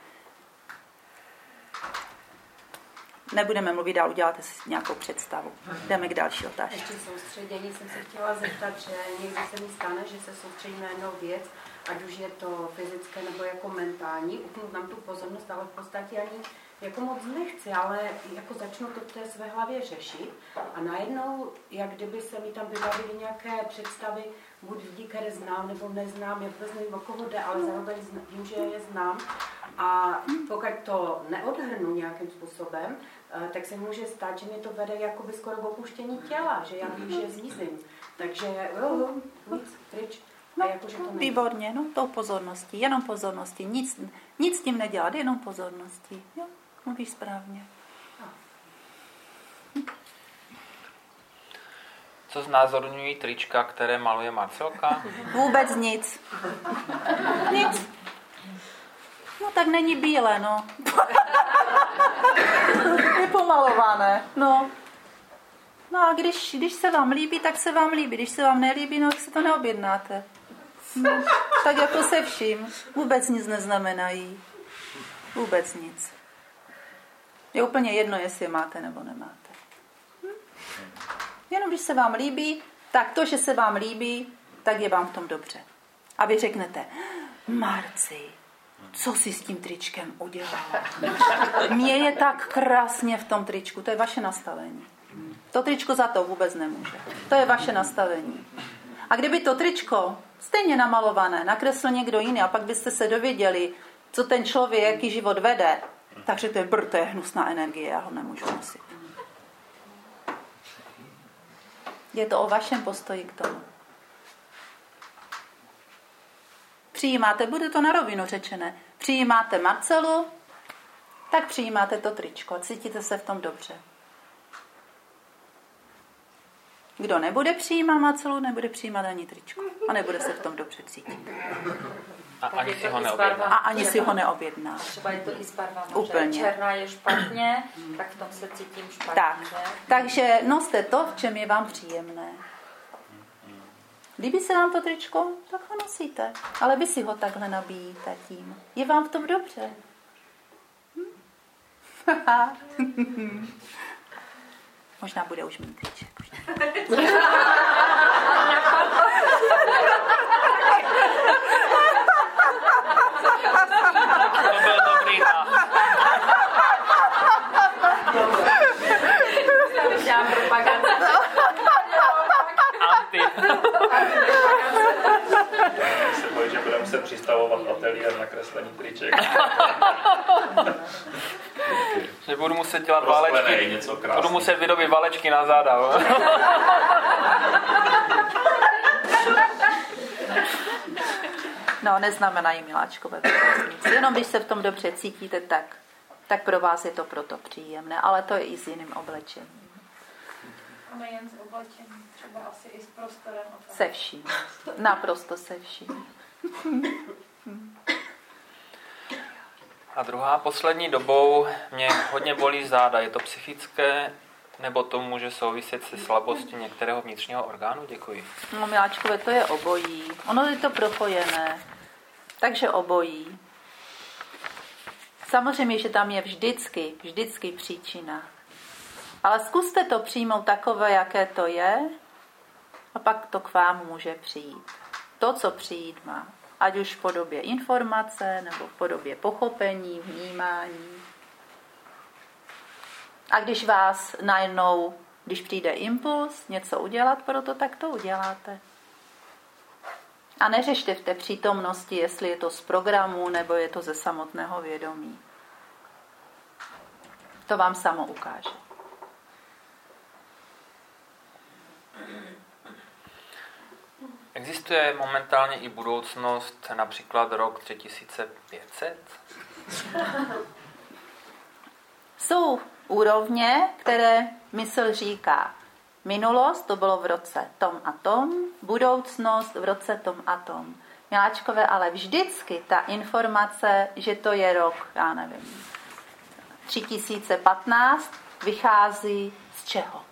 Nebudeme mluvit dál, uděláte si nějakou představu. Jdeme k další otázce. Ještě soustředění jsem se chtěla zeptat, že někdy se mi stane, že se soustředím na jednou věc, ať už je to fyzické nebo jako mentální, upnout nám tu pozornost, ale v podstatě ani jako moc nechci, ale jako začnu to v té své hlavě řešit a najednou, jak kdyby se mi tam vybavily nějaké představy, buď lidí, které znám nebo neznám, já vůbec nevím, o koho jde, ale zároveň vím, že je znám. A pokud to neodhrnu nějakým způsobem, tak se může stát, že mě to vede jakoby skoro k opuštění těla, že já vím, že zmizím. Takže jo, nic, pryč. No, jako, že to výborně, no, tou pozorností, jenom pozorností, nic, nic s tím nedělat, jenom pozorností. Jo, mluvíš správně. Co znázorňují trička, které maluje Marcelka? Vůbec nic. Nic. No tak není bílé, no. Je pomalované, no. No a když, když se vám líbí, tak se vám líbí. Když se vám nelíbí, no tak se to neobjednáte. No, tak jako se vším. Vůbec nic neznamenají. Vůbec nic. Je úplně jedno, jestli je máte nebo nemáte. Hm? Jenom když se vám líbí, tak to, že se vám líbí, tak je vám v tom dobře. A vy řeknete, Marci, co jsi s tím tričkem udělala? Mně je tak krásně v tom tričku. To je vaše nastavení. To tričko za to vůbec nemůže. To je vaše nastavení. A kdyby to tričko stejně namalované nakresl někdo jiný a pak byste se dověděli, co ten člověk, jaký život vede, takže to je brr, to je hnusná energie, já ho nemůžu nosit. Je to o vašem postoji k tomu. Přijímáte, bude to na rovinu řečené, přijímáte Marcelu, tak přijímáte to tričko a cítíte se v tom dobře. Kdo nebude přijímat Marcelu, nebude přijímat ani tričko a nebude se v tom dobře cítit. A ani si ho neobjedná. A ani si ho neobjedná. Třeba je to i s barvama. Úplně. Černá je špatně, tak v tom se cítím špatně. Tak, že? takže noste to, v čem je vám příjemné. Líbí se vám to tričko, tak ho nosíte. Ale vy si ho takhle nabíjíte tím. Je vám v tom dobře. Hm? Možná bude už mít triček. To byl dobrý nápad. Dělám propagaci. Anty. Se bojí, že budeme se přistavovat ateliér na kreslení triček. Že budu muset dělat válečky. Budu muset vyrobit válečky na záda. No, neznamenají miláčkové nic. Jenom když se v tom dobře cítíte, tak, tak pro vás je to proto příjemné. Ale to je i s jiným oblečením. A nejen s oblečením, třeba asi i s prostorem. Se vším. Naprosto se vším. A druhá, poslední dobou mě hodně bolí záda. Je to psychické, nebo to může souviset se slabostí některého vnitřního orgánu? Děkuji. No, miláčkové, to je obojí. Ono je to propojené. Takže obojí. Samozřejmě, že tam je vždycky, vždycky příčina. Ale zkuste to přijmout takové, jaké to je, a pak to k vám může přijít. To, co přijít má. Ať už v podobě informace, nebo v podobě pochopení, vnímání. A když vás najednou, když přijde impuls něco udělat pro to, tak to uděláte. A neřešte v té přítomnosti, jestli je to z programu, nebo je to ze samotného vědomí. To vám samo ukáže. Existuje momentálně i budoucnost, například rok tři tisíce pět set? Jsou úrovně, které mysl říká. Minulost, to bylo v roce tom a tom, budoucnost v roce tom a tom. Miláčkové, ale vždycky ta informace, že to je rok, já nevím, tři tisíce patnáct, vychází z čeho?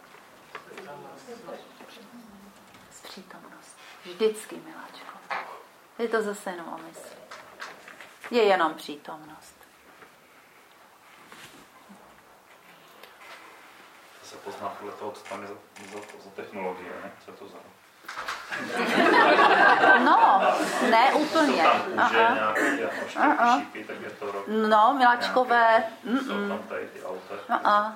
Z přítomnosti. Vždycky, miláčko. Je to zase jenom o mysli. Je jenom přítomnost. To se pozná podle toho, co tam je za, za, za technologie, ne? Co je to za... No, ne úplně. Jsou tam kůže, nějaké jako štěpy, šípy, tak je to rok. No, miláčkové. Nějaké, jsou tam tady ty auta. Uh-uh.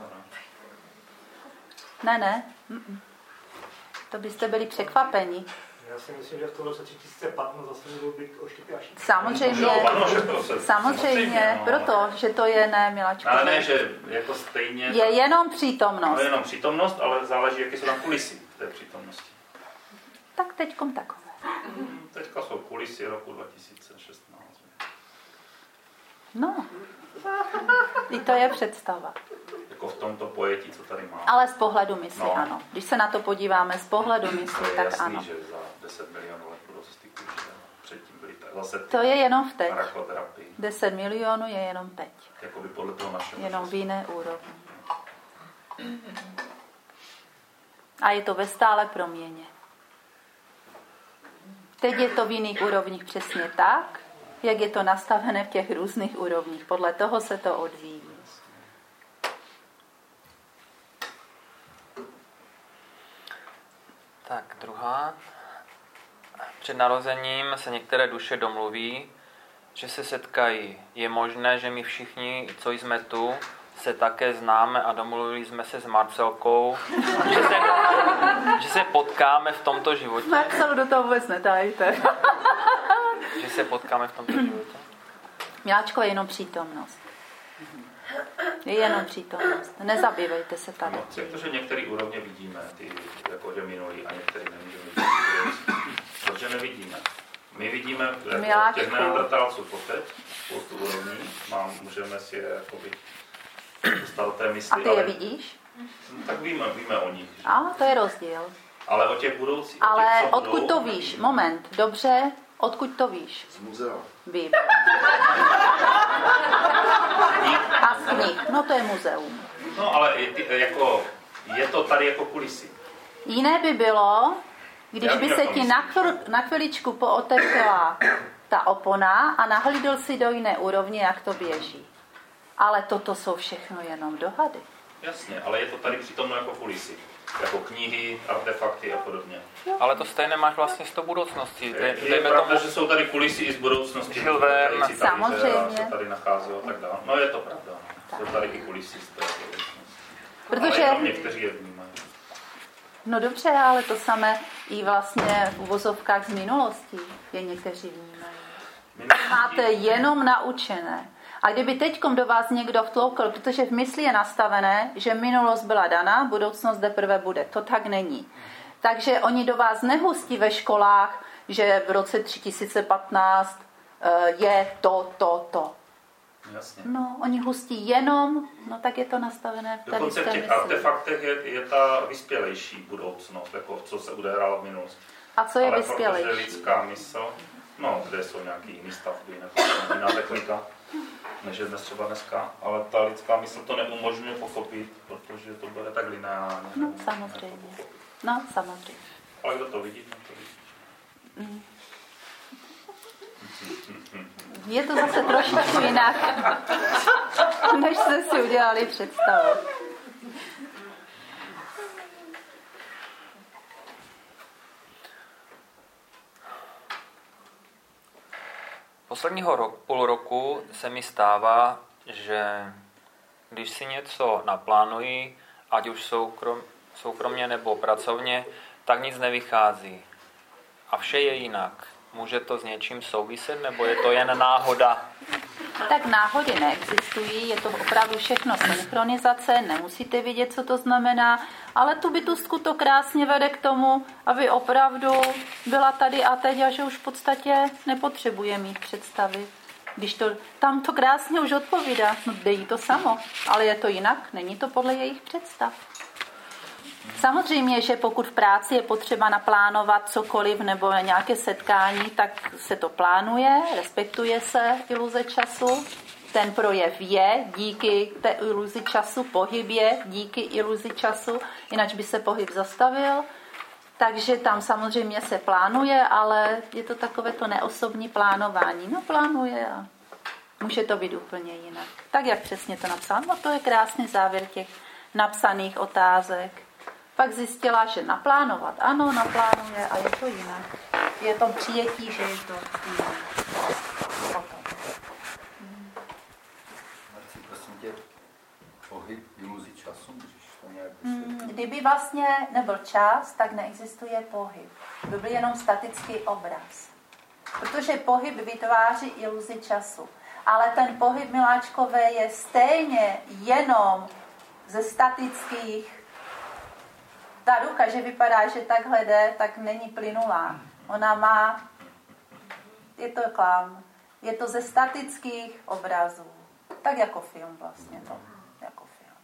Ne, ne. Mm-mm. To byste byli překvapeni. Já si myslím, že v tom roce tři tisíce patnáct zase budou být oštěpy a šípy. Samozřejmě, samozřejmě, proto, že to je ne, miláčko. Ale ne, že jako stejně... Je jenom přítomnost. Je jenom přítomnost, ale záleží, jaké jsou tam kulisy v té přítomnosti. Tak teďkom takové. Hmm, teďka jsou kulisy roku dva tisíce šestnáct. No, i to je představa. Jako v tomto pojetí, co tady máme. Ale z pohledu mysli, no. Ano. Když se na to podíváme z pohledu mysli, tak jasný, ano. Že za deset milionů let budou zase ty kůže. Předtím byly zase ty to je jenom v teď. rakoterapii. deset milionů je jenom teď. Jakoby podle toho našeho. Jenom v jiné úrovni. A je to ve stále proměně. Teď je to v jiných úrovních přesně tak, jak je to nastavené v těch různých úrovních. Podle toho se to odvíjí. Tak, druhá. Před narozením se některé duše domluví, že se setkají. Je možné, že my všichni, co jsme tu, se také známe a domluvili jsme se s Marcelkou, že se, že se potkáme v tomto životě. Marcelu, do toho vůbec netajte. Že se potkáme v tomto životě. Miláčko je jenom přítomnost. Je jenom přítomnost. Nezabývejte se tady. No, protože některé úrovně vidíme, ty jako že minulý, a některé nemůžeme vidět. Protože nevidíme. My vidíme jako těch neandertálců poté, spoustu úrovní, mám, můžeme si je jakoby dostat do té mysli. A ty je ale, vidíš? No, tak víme, víme o nich. Že? A to je rozdíl. Ale o těch budoucích. Ale o těch, odkud budou, to víš? Moment, dobře, odkud to víš? Z muzea. Vím. A z knih. No to je muzeum. No ale je, jako, je to tady jako kulisy. Jiné by bylo, když by se ti na, chvil, na chviličku pootevřela ta opona a nahlídl si do jiné úrovně, jak to běží. Ale toto jsou všechno jenom dohady. Jasně, ale je to tady přítomno jako kulisy. Jako knihy, artefakty a podobně. Jo. Ale to stejné máš vlastně s tou budoucností. Je, je pravda, tomu... že jsou tady kulisy i z budoucnosti. Žilvern. Samozřejmě. Se tady nachází a tak dále. No je to pravda. Tak. Jsou tady i kulisy z té budoucnosti. Protože... Ale jenom někteří je vnímají. No dobře, ale to samé i vlastně v uvozovkách z minulosti je někteří vnímají. Minulosti... Máte jenom naučené. A kdyby teďkom do vás někdo vtloukl, protože v mysli je nastavené, že minulost byla daná, budoucnost teprve bude. To tak není. Takže oni do vás nehustí ve školách, že v roce tři tisíce patnáct je to, to, to. Jasně. No, oni hustí jenom, no tak je to nastavené v tady v té mysli. Dokonce v těch artefaktech je, je ta vyspělejší budoucnost, jako co se odehrálo v minulosti. A co je ale vyspělejší? Ale protože lidská mysl, no, kde jsou nějaký jiný stavby, nebo jiná technika, než je dnes třeba dneska, ale ta lidská mysl to neumožňuje pochopit, protože to bude tak lineárně. No, samozřejmě. No, samozřejmě. Ale kdo to vidí, ten to vidí. Mm. Je to zase trošičku jinak, než jste si udělali představu. Posledního rok, půl roku se mi stává, že když si něco naplánuji, ať už soukrom, soukromně nebo pracovně, tak nic nevychází. A vše je jinak. Může to s něčím souviset, nebo je to jen náhoda? Tak náhody neexistují, je to opravdu všechno synchronizace, nemusíte vidět, co to znamená, ale tu bytostku to krásně vede k tomu, aby opravdu byla tady a teď a že už v podstatě nepotřebuje mít představy. Když to, tam to krásně už odpovídá, no jde jí to samo, ale je to jinak, není to podle jejich představ. Samozřejmě, že pokud v práci je potřeba naplánovat cokoliv nebo nějaké setkání, tak se to plánuje, respektuje se iluze času. Ten projev je díky té iluzi času, pohyb je díky iluzi času, jinak by se pohyb zastavil. Takže tam samozřejmě se plánuje, ale je to takové to neosobní plánování. No plánuje a může to být úplně jinak. Tak, jak přesně to napsal. No to je krásný závěr těch napsaných otázek. Pak zjistila, že naplánovat, ano, naplánuje a je to jinak. Je to přijetí, že je to jinak. Marci, prosím tě, pohyb iluzi času, můžeš to nějak vysvětlit? Kdyby vlastně nebyl čas, tak neexistuje pohyb. By byl jenom statický obraz. Protože pohyb vytváří iluzi času. Ale ten pohyb, miláčkové, je stejně jenom ze statických. Ta ruka, že vypadá, že takhle jde, tak není plynulá. Ona má, je to klam, je to ze statických obrazů. Tak jako film vlastně to, jako film.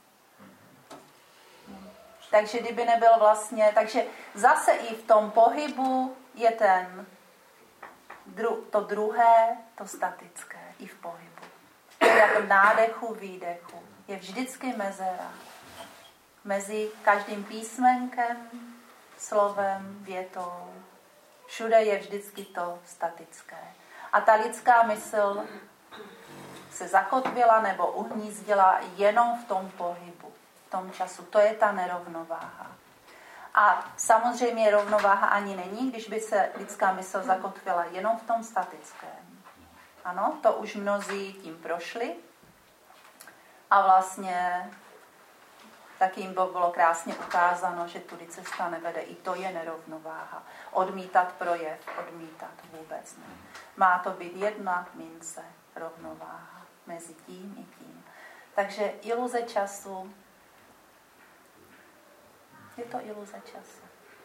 Takže kdyby nebyl vlastně, takže zase i v tom pohybu je ten, dru, to druhé, to statické, i v pohybu. Jako nádechu, výdechu. Je vždycky mezera. Mezi každým písmenkem, slovem, větou. Všude je vždycky to statické. A ta lidská mysl se zakotvila nebo uhnízdila jenom v tom pohybu, v tom času. To je ta nerovnováha. A samozřejmě rovnováha ani není, když by se lidská mysl zakotvila jenom v tom statickém. Ano, to už mnozí tím prošli. A vlastně tak jim bylo krásně ukázáno, že tudy cesta nevede. I to je nerovnováha. Odmítat projev, odmítat vůbec ne. Má to být jedna mince, rovnováha mezi tím i tím. Takže iluze času, je to iluze času.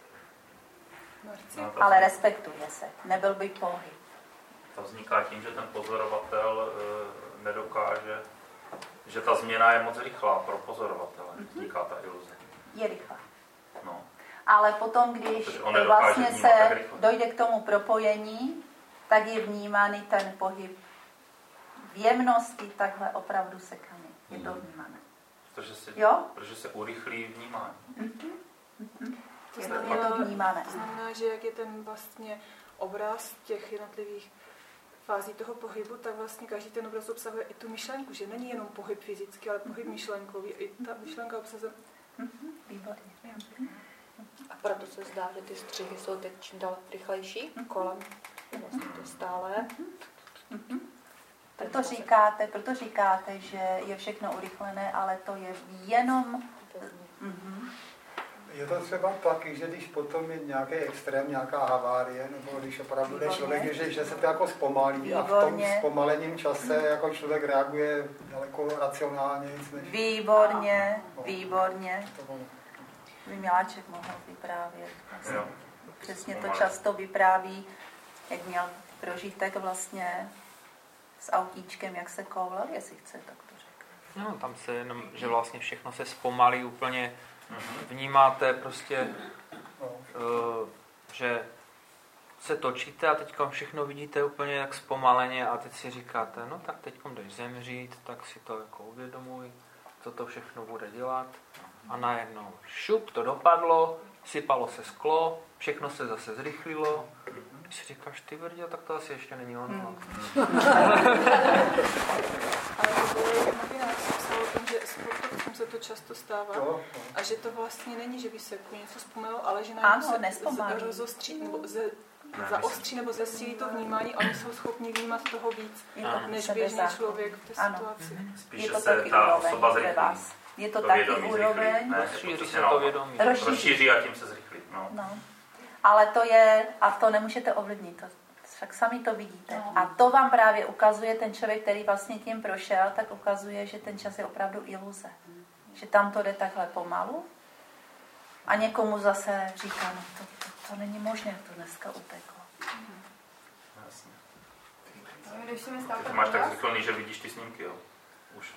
No, ale respektuje se. Nebyl by pohyb. To vzniká tím, že ten pozorovatel e, nedokáže, že ta změna je moc rychlá pro pozorovatele. Vzniká ta iluze. Je rychlá. No. Ale potom, když vlastně se dojde k tomu propojení, tak je vnímaný ten pohyb v jemnosti takhle opravdu sekaný. Je to vnímané. Protože se, jo? protože se urychlí vnímání. Mm-hmm. Mm-hmm. To je, znamená, je to vnímané. To znamená, že jak je ten vlastně obraz těch jednotlivých fází toho pohybu, tak vlastně každý ten obraz obsahuje i tu myšlenku, že není jenom pohyb fyzický, ale pohyb myšlenkový. I ta myšlenka obsahuje. Mm-hmm. Výborně. Mm-hmm. A proto se zdá, že ty střihy jsou teď čím dál rychlejší mm-hmm. kolem. Vlastně to stále. Mm-hmm. Proto říkáte, proto říkáte, že je všechno urychlené, ale to je jenom... Mm-hmm. Je to třeba taky, že když potom je nějaký extrém, nějaká havárie, nebo když opravdu jde člověk, že, že se to jako zpomalí. Výborně. A v tom zpomalením čase jako člověk reaguje daleko racionálně. Než... Výborně, a, výborně. By Miláček mohl vyprávět. Vlastně. Přesně to často vypráví, jak měl prožitek vlastně s autíčkem, jak se koulel, jestli chce, tak to řekne. No, tam se jenom, že vlastně všechno se zpomalí úplně. Vnímáte prostě, uh, že se točíte a teď všechno vidíte úplně jak zpomaleně a teď si říkáte, no tak teď jdeš zemřít, tak si to jako uvědomuj, co to všechno bude dělat. A najednou šup, to dopadlo, sypalo se sklo, všechno se zase zrychlilo. Když si říkáš, ty brdě, tak to asi ještě není ono. Hmm. Ale to bylo jedna novinář, psal o tom, že sportovcům se to často stává a že to vlastně není, že by se něco zpomalilo, ale že nám se rozostří nebo ze, zaostří nebo zesílí to vnímání a oni jsou schopni vnímat toho víc, než běžný člověk v té situaci. Spíš, že se ta osoba zrychlí. Je to taky úroveň. Rozšíří se to vědomí. Rozšíří a tím se zrychlí. No. No. Ale to je, a to nemůžete ovlivnit, to, však sami to vidíte. No. A to vám právě ukazuje ten člověk, který vlastně tím prošel, tak ukazuje, že ten čas je opravdu iluze. Že tam to jde takhle pomalu a někomu zase říká, no to, to, to není možné, jak to dneska uteklo. Hmm. Jasně. Když se mi stál ty máš tak zrychlený, že vidíš ty snímky, jo? Už.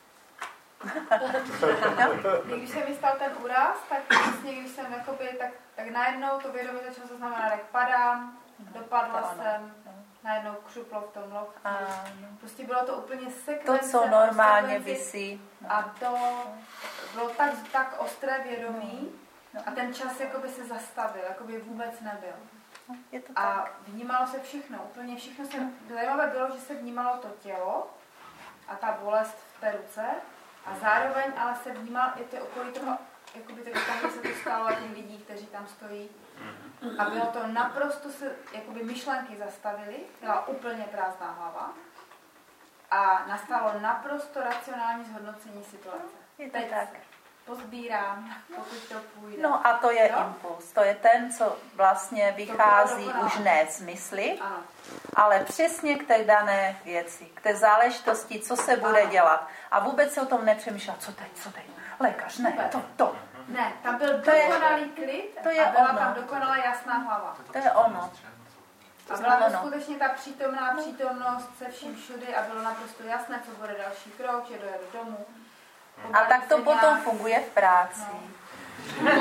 Když se mi stal ten úraz, tak vlastně, když jsem jakoby, tak, tak najednou to vědomí začalo to znamená, jak padám, dopadla to jsem, no. Najednou křuplo v tom lokti. Prostě bylo to úplně sekvence. To, co normálně visí. No. A to bylo tak, tak ostré vědomí no. A ten čas jakoby se zastavil, jakoby vůbec nebyl. No, je to a tak. Vnímalo se všechno, úplně všechno se, zajímavé bylo, že se vnímalo to tělo a ta bolest v té ruce, a zároveň ale se vnímal i ty okolí toho, jakoby tak tam se to stalo těch lidí, kteří tam stojí. A bylo to naprosto se, jakoby myšlenky zastavily, byla úplně prázdná hlava a nastalo naprosto racionální zhodnocení situace. Je to teď tak. Pozbírám, pokud to půjde. No a to je no? impuls. To je ten, co vlastně vychází už ne z mysli, ano. Ale přesně k té dané věci, k té záležitosti, co se bude ano. dělat. A vůbec se o tom nepřemýšlel, co teď, co teď. Lékař, ne, Vůbec. to, to. Ne, tam byl dokonalý klid to je a byla ono. tam dokonalá jasná hlava. To je ono. A byla to skutečně ta přítomná přítomnost se vším všudy a bylo naprosto jasné, co bude další krok, že dojedu domů. A tak to potom nějak... funguje v práci. No.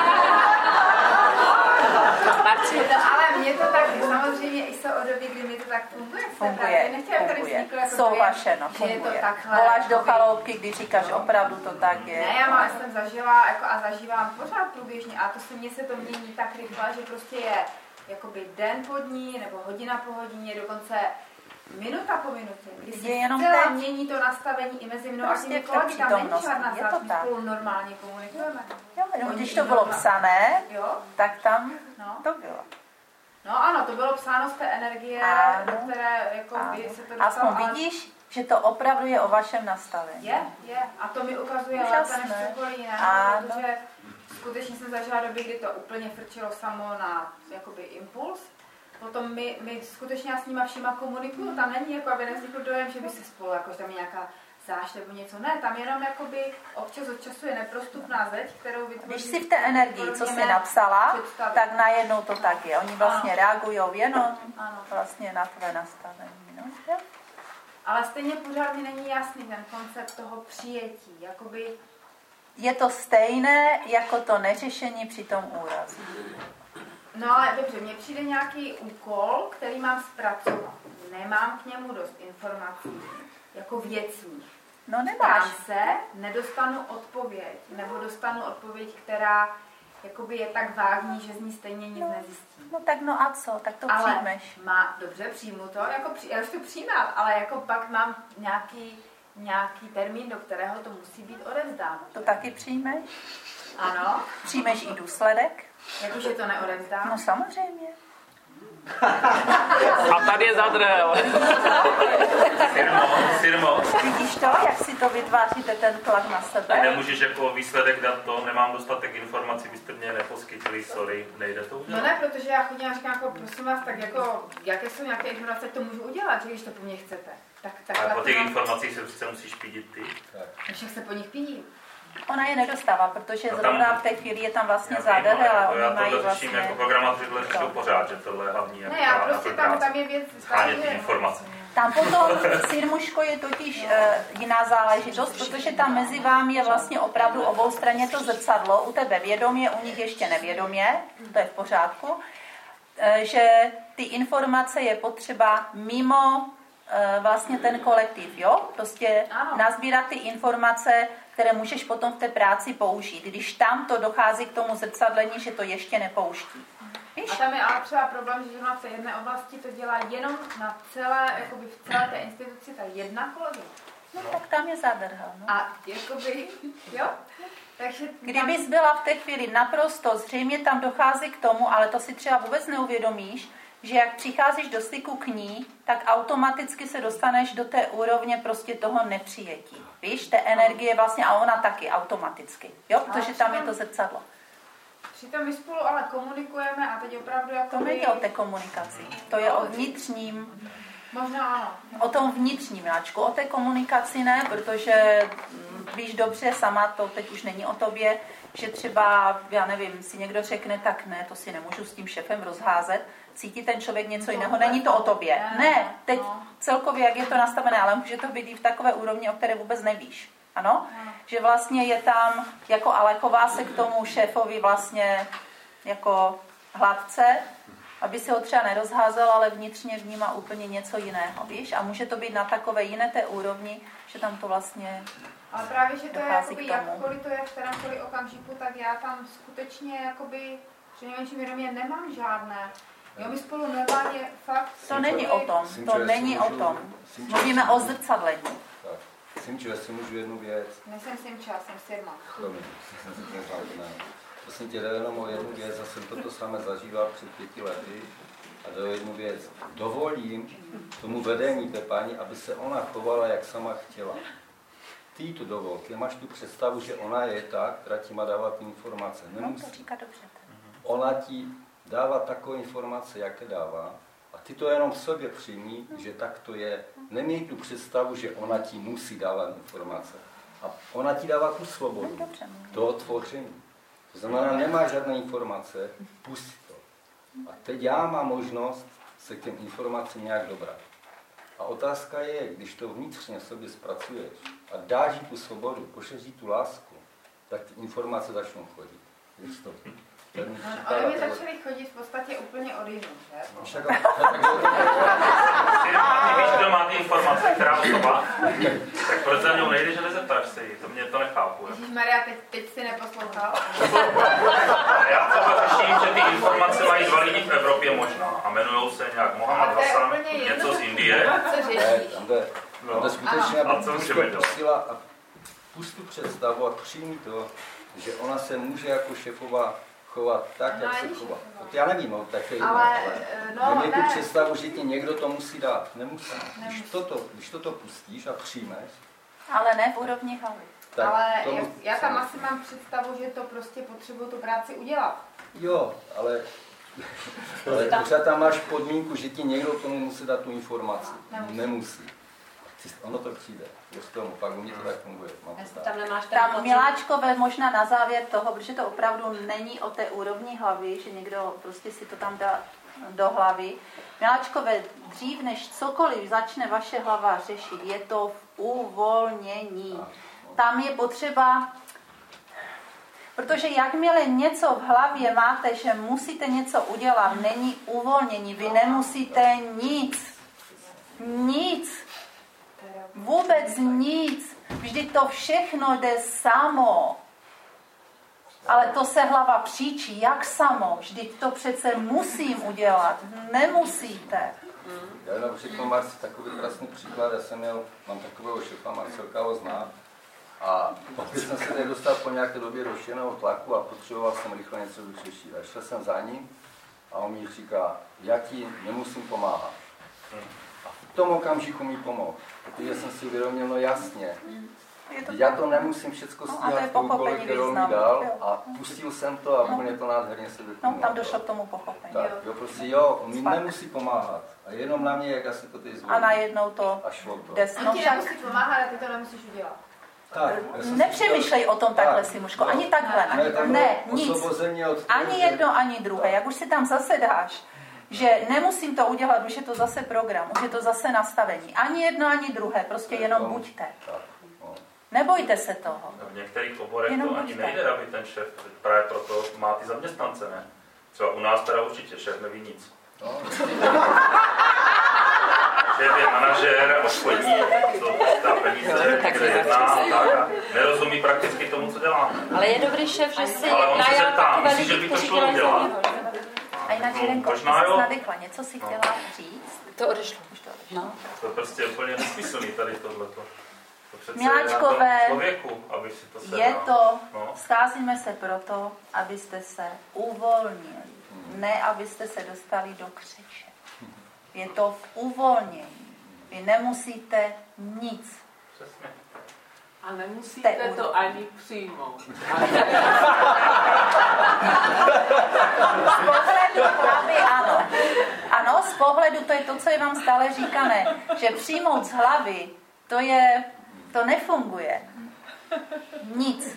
No, ale mě to tak, samozřejmě i se o době, kdy mi to tak funguje. Funguje, Nechtěla, funguje. Souhlašeno, funguje. Voláš do chaloupky, když říkáš, no. Opravdu to tak je. Ne, já mám, jsem zažila jako, a zažívám pořád průběžně a to se mně se to mění tak rychle, že prostě je jakoby den po dní, nebo hodina po hodině, dokonce minuta po minutě, kdy si celá mění to nastavení i mezi mnou prostě a těmi kolegy, tam není žádná záležitost, my spolu normálně komunikujeme. Jo, jenom když to bylo psané, jo? Tak tam no. to bylo. No ano, to bylo psáno z té energie, ano. které jako by se to dostalo. Aspoň vidíš, že to opravdu je o vašem nastavení. Je, je. A to mi ukazuje lépe než cokoliv jiného, protože skutečně jsem zažila doby, kdy to úplně frčilo samo na jakoby impuls. Potom my, my skutečně já s nima všima komunikuju, tam není jako, aby nevznikl dojem, že by se spolu, jako, že tam je nějaká zášť nebo něco, ne, tam jenom jakoby občas od času je neprostupná zeď, kterou vytvoří. Když si v té energii, co jsi napsala, představit. Tak najednou to tak je. Oni vlastně ano. reagují jenom ano. vlastně na tvé nastavení. No? Ale stejně pořád mi není jasný ten koncept toho přijetí, jakoby... Je to stejné jako to neřešení při tom úrazu. No ale dobře, mně přijde nějaký úkol, který mám zpracovat. Nemám k němu dost informací, jako věcných. No nemáš. Tam se, nedostanu odpověď, nebo dostanu odpověď, která jakoby je tak vágní, že z ní stejně nic no, nezjistím. No tak no a co, tak to ale přijmeš. Má, dobře, přijmu to, jako při, já už to přijímám, ale jako pak mám nějaký, nějaký termín, do kterého to musí být odevzdáno. To taky přijmeš? Ano. Přijmeš i důsledek? Jakože to neodevzdám? No samozřejmě. A tady je zadrhel. Sirmo, Sirmo. Vidíš to, jak si to vytváříte ten tlak na sebe? A nemůžeš jako výsledek dát to, nemám dostatek informací, byste mě neposkytli, sorry, nejde to udělat? No ne, protože já chodím a říkám, jako, prosím vás, tak jako, jaké jsou nějaké informace, to můžu udělat, že když to po mně chcete. Tak, tak a po těch mám... informacích se přece musíš pídit ty. Tak. Však se po nich pídím. Ona je nedostává, protože no zrovna tam, v té chvíli je tam vlastně zádrhel, ale oni oni mají vlastně... Já jako programátoři tohle řešil pořád, že tohle je hlavní. Ne, já prostě tam, tam je věc... Schánět informace. Tam potom, Sirmuško, je totiž uh, jiná záležitost, protože tam mezi vámi je vlastně opravdu obou straně to zrcadlo, u tebe vědomě, u nich ještě nevědomě, to je v pořádku. že ty informace je potřeba mimo vlastně ten kolektiv, jo? Prostě ano. nazbírat ty informace, které můžeš potom v té práci použít, když tam to dochází k tomu zrcadlení, že to ještě nepouští. Víš? A tam je ale třeba problém, že ona v té jedné oblasti to dělá jenom na celé, jakoby v celé té instituci ta jedna kolegy. No, no tak tam je zadrhal. No. A jakoby, jo? Takže kdybys byla v té chvíli naprosto, zřejmě tam dochází k tomu, ale to si třeba vůbec neuvědomíš, že jak přicházíš do styku k ní, tak automaticky se dostaneš do té úrovně prostě toho nepřijetí. Víš, té energie vlastně a ona taky automaticky, jo, protože tam je to zrcadlo. Přitom my spolu ale komunikujeme a teď opravdu jako... To není o té komunikaci, to je o vnitřním... Možná ano. O tom vnitřním, Miláčku, o té komunikaci ne, protože víš dobře, sama to teď už není o tobě, že třeba, já nevím, si někdo řekne, tak ne, to si nemůžu s tím šefem rozházet, cítí ten člověk něco jiného, není to o tobě. Ne, teď celkově, jak je to nastavené, ale může to být i v takové úrovni, o které vůbec nevíš. Ano? Že vlastně je tam, jako ale chová se k tomu šéfovi vlastně jako hladce, aby si ho třeba nerozházel, ale vnitřně vnímá úplně něco jiného, víš? A může to být na takové jiné té úrovni, že tam to vlastně ale právě, že to je jakoby, jakkoliv to je v kterémkoliv okamžiku, tak já tam skutečně jakoby při nejmenším vědomě nemám žádné. Jo, my spolu normálně fakt... To není o tom, to není o tom. Mluvíme o zrcadlení. Simčo, já si můžu jednu věc. Nejsem Simča, jsem Sirma. Prosím tě, jde jenom o jednu věc, já jsem toto samé zažíval před pěti lety a jde o jednu věc. Dovolím tomu vedení té paní, aby se ona chovala, jak sama chtěla. Ty to dovol, ty máš tu představu, že ona je ta, která ti má dávat informace. Nemusí. No, to říká dobře. Ona ti dává takové informace, jaké dává, a ty to jenom v sobě přijmí, že tak to je. Neměj tu představu, že ona ti musí dávat informace. A ona ti dává tu svobodu, to tvoření. To znamená, nemá žádné informace, pust to. A teď já mám možnost se k těm informacím nějak dobrat. A otázka je, když to vnitřně sobě zpracuješ a dáš jí tu svobodu, pošleš jí tu lásku, tak ty informace začnou chodit. Víš to? No, ale mi začaly chodit v podstatě úplně od jinou, že? Víš, kdo má ty informace, která osoba, tak proč za mnou nejde, že nezeptáš se jí, to mě to nechápu. Ježišmarja, teď, teď si neposlouchal. Já třeba řeším, že ty informace mají dva lidi v Evropě možná a jmenujou se nějak Mohamed Hasan, něco z Indie. Co řešíš? Tam jde skutečně, aby pustila a pust tu představu a přijmi to, že ona se může jako šéfova chovat tak, no, jak se chová. Já nevím, no, tak je jiné, ale, ale no, neměj tu představu, že ti někdo to musí dát. Nemusí. Když toto, když toto pustíš a přijmeš. Ale ne v úrovni hlavy. Ale já, já tam asi mám představu, že to prostě potřebuji tu práci udělat. Jo, ale, ale pořád tam máš podmínku, že ti někdo tomu musí dát tu informaci. Nemusí. Nemusí. Ono to přijde. Věř tomu, pak u mě to tak funguje. Tam, tam Miláčkové možná na závěr toho, protože to opravdu není o té úrovni hlavy, že někdo prostě si to tam dá do hlavy. Miláčkové, dřív než cokoliv začne vaše hlava řešit, je to v uvolnění. Tam je potřeba, protože jakmile něco v hlavě máte, že musíte něco udělat, není uvolnění. Vy nemusíte nic. Nic. Vůbec nic. Vždyť to všechno jde samo. Ale to se hlava příčí. Jak samo? Vždyť to přece musím udělat. Nemusíte. Já jenom řeknu Marci takový krásný příklad. Já jsem měl, mám takového šefa, Marcelka ho zná. A opět jsem se tady dostal po nějaké době do šíleného tlaku a potřeboval jsem rychle něco vyřešit. A šel jsem za ním a on mi říká, já ti nemusím pomáhat. V tom okamžiku mi pomohl, protože jsem si uvědomil, no jasně, to já to nemusím všechno stíhat v úkole, kterou mi dal a pustil jsem to a úplně to nádherně se vyplnilo. No, tam došlo k tomu pochopení. Tak, jo, prostě jo, on mi nemusí pomáhat a jenom na mě, jak asi to ty zvolí. A najednou to a šlo to. Des, no, ti nemusí pomáhat a ty to nemusíš udělat. Tak, nepřemýšlej o tom takhle, Simuško, ani takhle, ne, ne nic, ani jedno, ani druhé, jak už si tam zase dáš, že nemusím to udělat, už je to zase program, už je to zase nastavení. Ani jedno, ani druhé, prostě jenom buďte. Nebojte se toho. V některých oborech to ani nejde, aby ten šéf právě proto má ty zaměstnance, ne? Třeba u nás teda určitě šéf neví nic. No. Šéf je manažér, obchodník, co ta peníze, kde jedná a tak a nerozumí prakticky tomu, co děláme. Ale je dobrý šéf, že si najal takové lidi, kteří dělají za něho. A jinak, Jirenko, ty jsi nadechla, něco si chtěla no. říct? To odešlo. Už to odešlo. No. To je prostě úplně nesmyslný tady tohleto. To Miláčkové, člověku, aby si to je to, no. Scházíme se proto, abyste se uvolnili, ne abyste se dostali do křeče. Je to v uvolnění. Vy nemusíte nic. Přesně. A nemusíte to ani přijmout. Z pohledu hlavy ano. Ano, z pohledu, to je to, co je vám stále říkané, že přijmout z hlavy, to je, to nefunguje. Nic.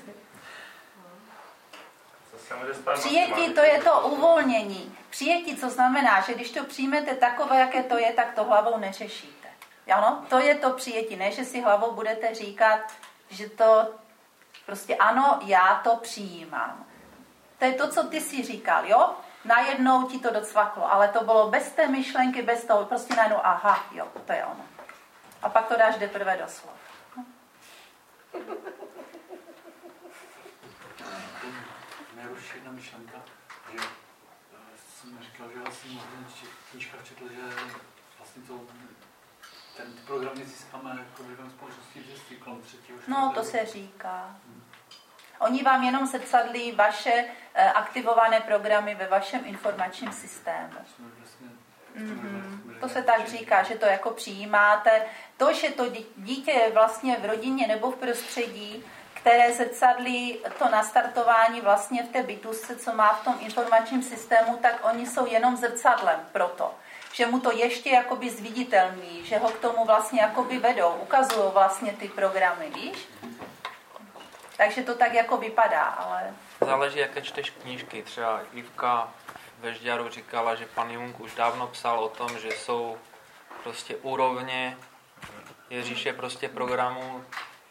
Přijetí, to je to uvolnění. Přijetí, co znamená, že když to přijmete takové, jaké to je, tak to hlavou neřešíte. Ano, to je to přijetí, ne, že si hlavou budete říkat, že to prostě ano, já to přijímám. To je to, co ty si říkal, jo? Najednou ti to docvaklo, ale to bylo bez té myšlenky, bez toho, prostě najednou, aha, jo, to je ono. A pak to dáš teprve do slov. Mě už jedna myšlenka, že jsem říkal, že vlastně v knížkách četl, že vlastně to, ten program získáme jako vlivem společnosti vždycky kolem třetího. No, to se říká. Hmm. Oni vám jenom zrcadlí vaše eh, aktivované programy ve vašem informačním systému. Mm-hmm. To se tak říká, že to jako přijímáte. To, že to dítě je vlastně v rodině nebo v prostředí, které zrcadlí to nastartování vlastně v té bytostce, co má v tom informačním systému, tak oni jsou jenom zrcadlem proto, že mu to ještě jakoby zviditelní, že ho k tomu vlastně jakoby vedou, ukazují vlastně ty programy, víš? Takže to tak jako vypadá, ale... Záleží, jaké čteš knížky. Třeba Ivka ve Žďaru říkala, že pan Jung už dávno psal o tom, že jsou prostě úrovně Ježíše prostě programu,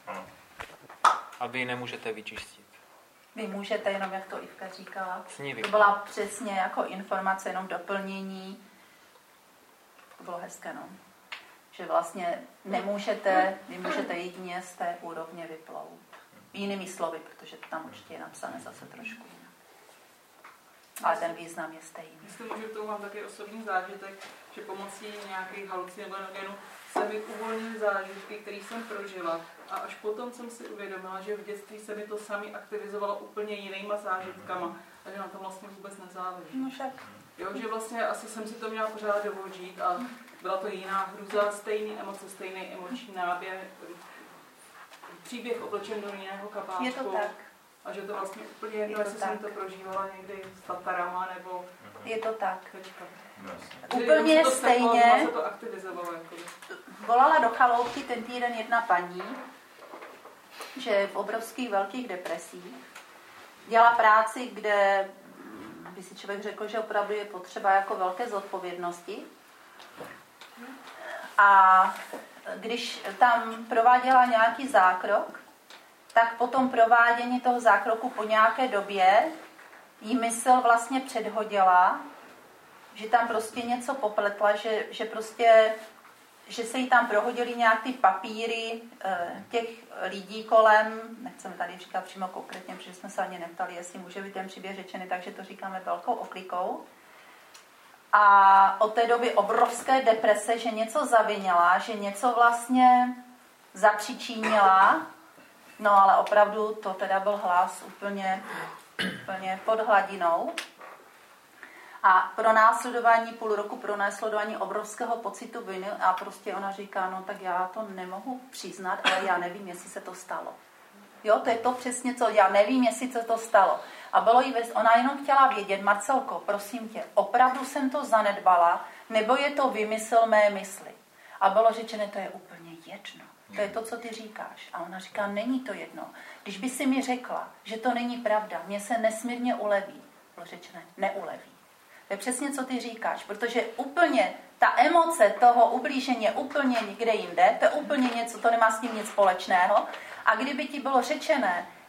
a vy nemůžete vyčistit. Vy můžete, jenom jak to Ivka říkala. Snívy. To byla přesně jako informace, jenom doplnění. To bylo hezké, no. Že vlastně nemůžete, vy můžete jedině z té úrovně vyplout. Jinými slovy, protože to tam určitě je napsané zase trošku jinak. Ale ten význam je stejný. Jestli můžu, k tomu mám taky osobní zážitek, že pomocí nějakých halucí nebo genů se mi uvolnily zážitky, které jsem prožila. A až potom jsem si uvědomila, že v dětství se mi to sami aktivizovalo úplně jinýma zážitkama a že na tom vlastně vůbec nezáleží. No však. Jo, že vlastně asi jsem si to měla pořád dovodit a byla to jiná hruza, stejný emoce, stejný emoční náběh, příběh oblečen do jiného kabátku. Je to tak. A že to vlastně úplně jedno, jestli jsem to prožívala někdy s Tatarama nebo... Je to tak. Teďka. Úplně stejně se to aktivizovalo. Jako. Volala do chaloupky ten týden jedna paní, že v obrovských velkých depresích dělá práci, kde by si člověk řekl, že opravdu je potřeba jako velké zodpovědnosti. A když tam prováděla nějaký zákrok, tak po tom provádění toho zákroku po nějaké době jí mysl vlastně předhodila, že tam prostě něco popletla, že, že prostě, že se jí tam prohodily nějak ty papíry e, těch lidí kolem, nechceme tady říkat přímo konkrétně, protože jsme se ani neptali, jestli může být ten příběh řečený, takže to říkáme velkou oklikou. A od té doby obrovské deprese, že něco zavinila, že něco vlastně zapříčinila, no ale opravdu to teda byl hlas úplně, úplně pod hladinou. A pro následování půl roku, pro následování obrovského pocitu viny a prostě ona říká, no tak já to nemohu přiznat, ale já nevím, jestli se to stalo. Jo, to je to přesně, co já nevím, jestli se to stalo. A bylo jí, ona jenom chtěla vědět, Marcelko, prosím tě, opravdu jsem to zanedbala, nebo je to vymysl mé mysli. A bylo řečené, to je úplně jedno. To je to, co ty říkáš. A ona říká, není to jedno. Když by si mi řekla, že to není pravda, mě se nesmírně uleví. Bylo řečené, neuleví. To je přesně, co ty říkáš, protože úplně ta emoce toho ublížení je úplně někde jinde, to je úplně něco, to nemá s tím nic společného. A kdyby ti bylo řečené,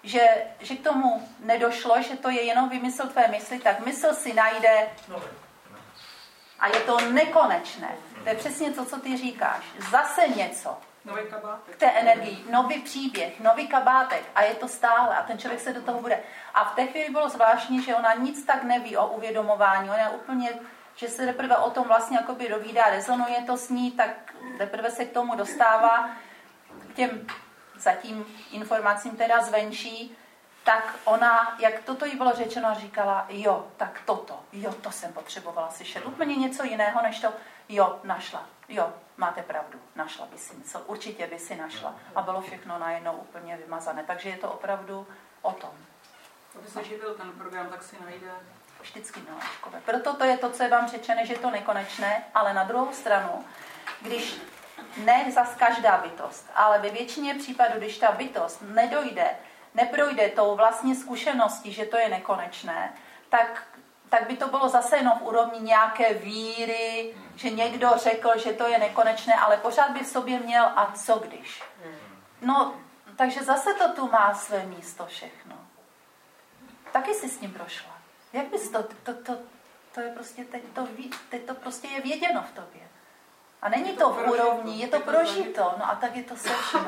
že, že k tomu nedošlo, že to je jenom vymysl tvé mysli, tak mysl si najde a je to nekonečné. To je přesně to, co ty říkáš. Zase něco. Nový kabátek. K té energii. Nový příběh, nový kabátek a je to stále a ten člověk se do toho bude. A v té chvíli bylo zvláštní, že ona nic tak neví o uvědomování. Ona úplně, že se teprve o tom vlastně jakoby dovídá, rezonuje to s ní, tak teprve se k tomu dostává k těm zatím informacím teda zvenčí, tak ona, jak toto jí bylo řečeno, říkala, jo, tak toto, jo, to jsem potřebovala slyšet. Úplně něco jiného, než to, jo, našla, jo, máte pravdu, našla by si něco, určitě by si našla. A bylo všechno najednou úplně vymazané. Takže je to opravdu o tom. Aby se živil ten program, tak si najde. Vždycky náškové. Proto to je to, co je vám řečené, že je to nekonečné, ale na druhou stranu, když ne zas každá bytost, ale ve většině případů, když ta bytost nedojde, neprojde tou vlastní zkušeností, že to je nekonečné, tak, tak by to bylo zase jenom v úrovni nějaké víry, že někdo řekl, že to je nekonečné, ale pořád by v sobě měl a co když. No, takže zase to tu má své místo všechno. Taky jsi s tím prošla. Jak bys to, to, to, to je prostě, teď to, teď to prostě je věděno v tobě. A není to v úrovni, je to prožito. No a tak je to se vším.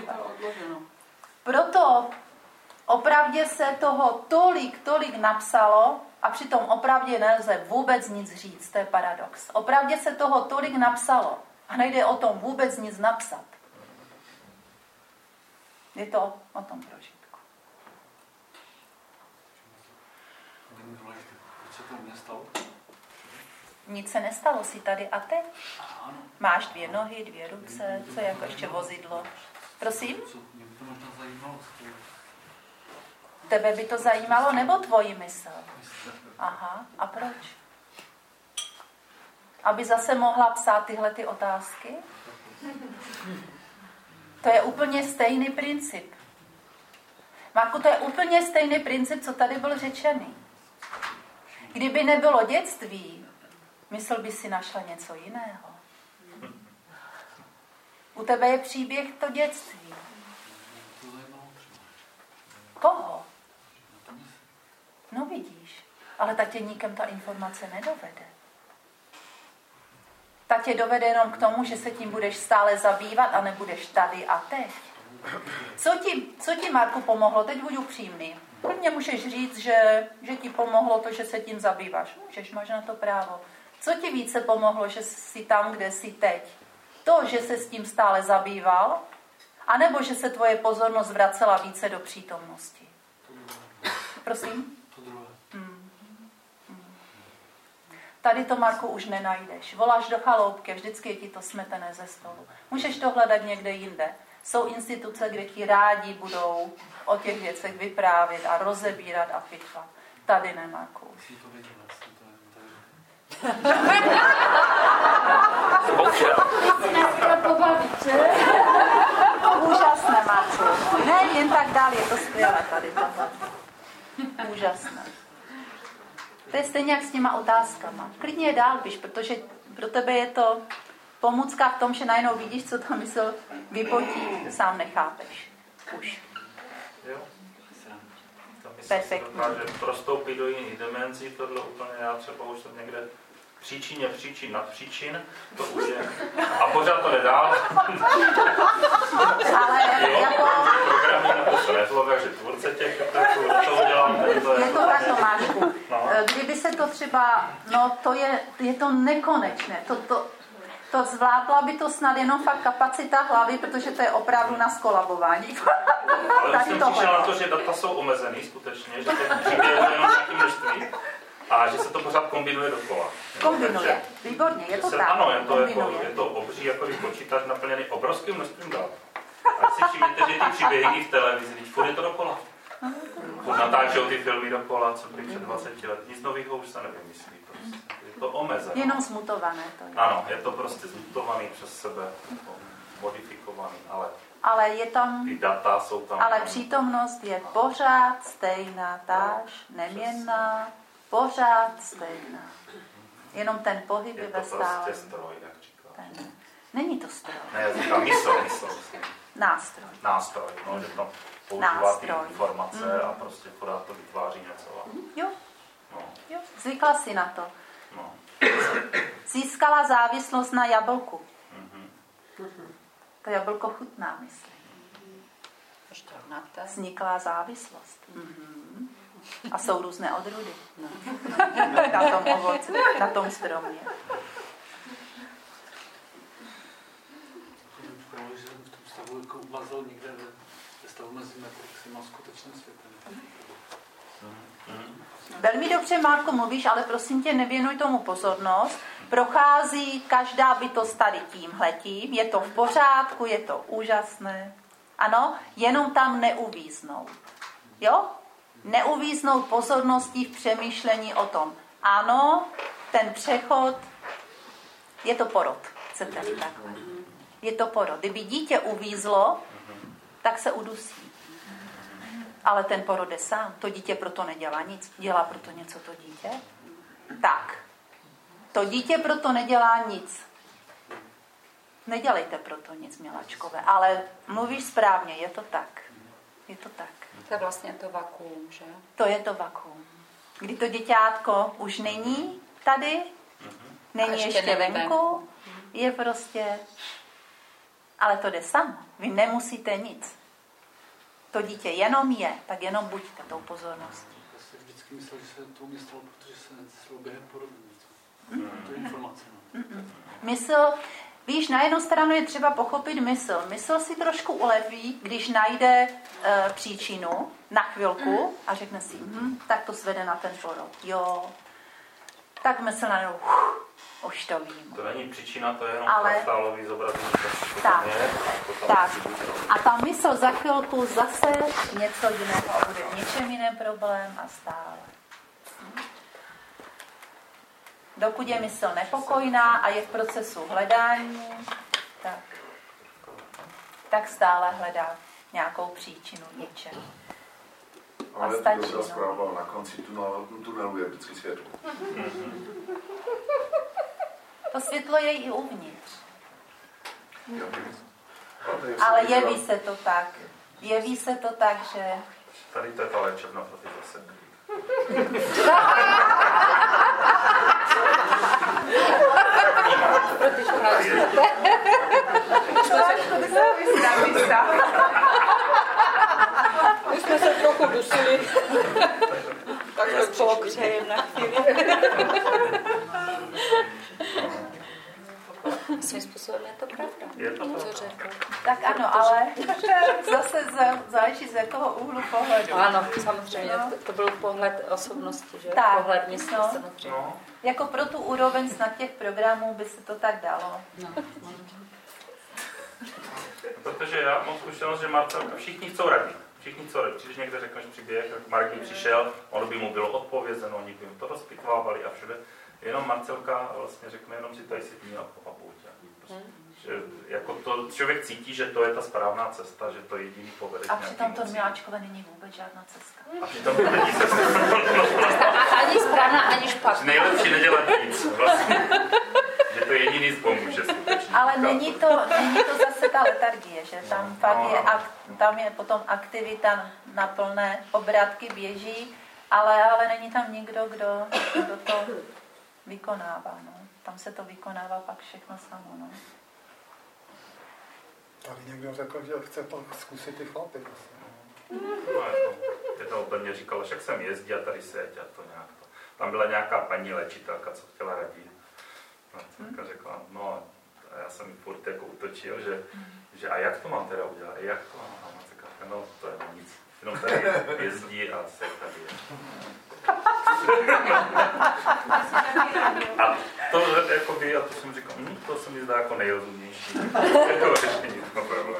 Proto opravdě se toho tolik, tolik napsalo a přitom opravdě nelze vůbec nic říct. To je paradox. Opravdě se toho tolik napsalo a nejde o tom vůbec nic napsat. Je to o tom prožitku. Co to nestalo? Nic se nestalo, jsi tady a teď. Máš dvě nohy, dvě ruce, co je jako ještě vozidlo. Prosím? Mě by to možná zajímalo. Tebe by to zajímalo, nebo tvoji mysl? Aha, a proč? Aby zase mohla psát tyhle ty otázky? To je úplně stejný princip. Marku, to je úplně stejný princip, co tady byl řečený. Kdyby nebylo dětství, mysl by si našla něco jiného. U tebe je příběh to dětství. Koho? No vidíš, ale ta tě nikam ta informace nedovede. Ta tě dovede jenom k tomu, že se tím budeš stále zabývat a nebudeš tady a teď. Co ti, co ti Marku, pomohlo? Teď budu upřímný. Klidně můžeš říct, že, že ti pomohlo to, že se tím zabýváš. Můžeš, máš na to právo. Co ti více pomohlo, že jsi tam, kde jsi teď? To, že se s tím stále zabýval, anebo že se tvoje pozornost vracela více do přítomnosti? Prosím? Hmm. Hmm. Tady to, Marku, už nenajdeš. Voláš do chaloupky, vždycky je ti to smetené ze stolu. Můžeš to hledat někde jinde. Jsou instituce, kde ti rádi budou o těch věcech vyprávět a rozebírat a pitvat. Tady ne, Marku. Úžasné, Marku. Ne, jen tak dál, je to skvělé tady tohle. Úžasné. To je stejně jak s těma otázkama. Klidně je dál piš, protože pro tebe je to pomůcka v tom, že najednou vidíš, co ta mysl vypotí, sám nechápeš. Už. Jo. Perfektní. Dokáže prostoupit do jiných dimenzí, tohle úplně já třeba už jsem někde v příčině příčin nad příčin, to už je. A pořád to nedá. Ale jo, jako... programy na to svezlo, takže tvůrce těch, které to udělám. Je to tak, Tomášku. No. Kdyby se to třeba, no to je, je to nekonečné. To, to, to zvládla by to snad jenom fakt kapacita hlavy, protože to je opravdu na skolabování. Ale jsem přišel na to, že data jsou omezený skutečně, že těch příběhů je jenom nějaký množství a že se to pořád kombinuje dokola. Kombinuje, výborně, je to se, tak. Ano, je to, jako, je to obří, jako když počítač naplněný obrovským množstvím dat. A si všimněte, že ty příběhy v televizi, když furt je to dokola. Furt natáčou ty filmy dokola, co byly před dvaceti let. Nic nového už se nevymyslí. Prostě. Je to omezené. Jenom zmutované to je. Ano, je to prostě zmutovaný přes sebe, modifikovaný, ale... Ale je tam... Ty data jsou tam... Ale přítomnost je pořád stejná, táž, neměnná, pořád stejná. Jenom ten pohyb je ve stále. Je to prostě stroj, jak říkám. Není to stroj. Ne, já říkám mysl, mysl. Nástroj. Nástroj, no, že to používá ty Nástroj. informace Mm. a prostě pořád to vytváří něco. A... Jo. No. jo. Zvykla si na to. No. Získala závislost na jablku. Mm-hmm. To jablko chutná, myslím. Vznikla závislost. Mm-hmm. A jsou různé odrůdy. No. Na tom ovoci, na tom stromě. Právě, že v tom stavu jako uvazel někde ve stavu mezi Matrixem a skutečným světem. Velmi dobře, Marko, mluvíš, ale prosím tě, nevěnuj tomu pozornost. Prochází každá bytost tady tímhletím, je to v pořádku, je to úžasné. Ano, jenom tam neuvíznou. Jo? Neuvíznou pozorností v přemýšlení o tom. Ano, ten přechod, je to porod, chcete-li takhle. Je to porod. Kdyby dítě uvízlo, tak se udusí. Ale ten porod je sám. To dítě proto nedělá nic. Dělá proto něco to dítě? Tak. To dítě proto nedělá nic. Nedělejte proto nic, miláčkové. Ale mluvíš správně, je to tak. Je to tak. To je vlastně to vakuum, že? To je to vakuum. Kdy to děťátko už není tady, není ještě, ještě venku, je prostě... Ale to jde samo. Vy nemusíte nic. To dítě jenom je, tak jenom buďte tou pozorností. Já si vždycky myslel, že se to mě stalo, protože se neslo během porodu něco. Mm. To je informace. No. Mm-mm. Mysl, víš, na jednu stranu je třeba pochopit mysl. Mysl si trošku uleví, když najde e, příčinu na chvilku a řekne si, hm, tak to svede na ten porod. Jo. Tak mysl na něj, už to vím. To není příčina, to je jenom Ale... fractálový zobrazení. Tak, tak. A ta mysl za chvilku zase něco jiného a bude v něčem jiném problém a stále. Dokud je mysl nepokojná a je v procesu hledání, tak, tak stále hledá nějakou příčinu něčeho. Ale ta dobrá zpráva, na konci tunelu, tunelu je vždycky světlo. To světlo je i uvnitř. Ale jeví se to tak. Jeví se to tak, že... Tady to je ta léčebna pro ty zase. My jsme se trochu dusili. Tak to pokřejem na chvíli. Svým způsobem je to pravda. Je to co řekl. Tak ano, ale zase záleží z jakého úhlu pohledu. Ano, samozřejmě. No. To, to byl pohled osobnosti, že? Tak, pohled mysli, no. samozřejmě. No. Jako pro tu úroveň snad těch programů by se to tak dalo. No. Protože já mám zkušenost, že Marcelka, všichni chcou radit. Všichni chcou radit. Když někde řekneš příběh, jak Marek by přišel, ono by mu bylo odpovězeno, oni by mu to rozpitvávali a všude. Jenom Marcelka vlastně řekne, jenom si tady sedí a pouť. Že jako to člověk cítí, že to je ta správná cesta, že to jediný povede. A přitom to miláčkové není vůbec žádná cesta. A přitom to není cesta. Ani správná, ani špatná. Nejlepší nedělat nic. Vlastně. Že to jediný pomůže skutečně. Ale není to, není to zase ta letargie, že tam no, fakt je, ak, tam je potom aktivita na plné obrátky běží, ale, ale není tam nikdo, kdo, kdo to vykonává. No. Tam se to vykonává pak všechno samo. No. Tady někdo řekl, že chce to zkusit ty chlapy. No, jako, jednou to mě říkalo, však jsem jezdí a tady seď a to nějak to. Tam byla nějaká paní léčitelka, co chtěla radit. Marcelka hmm. řekla, no a já jsem jí furt jako utočil, že, že a jak to mám teda udělat, jak to mám? A Marcelka, no to je nic, jenom tady jezdí a seď tady je. A to jakoby, a to jsem říkal, hm, to se mi zdá jako nejrozumnější. Jako řešení toho problému.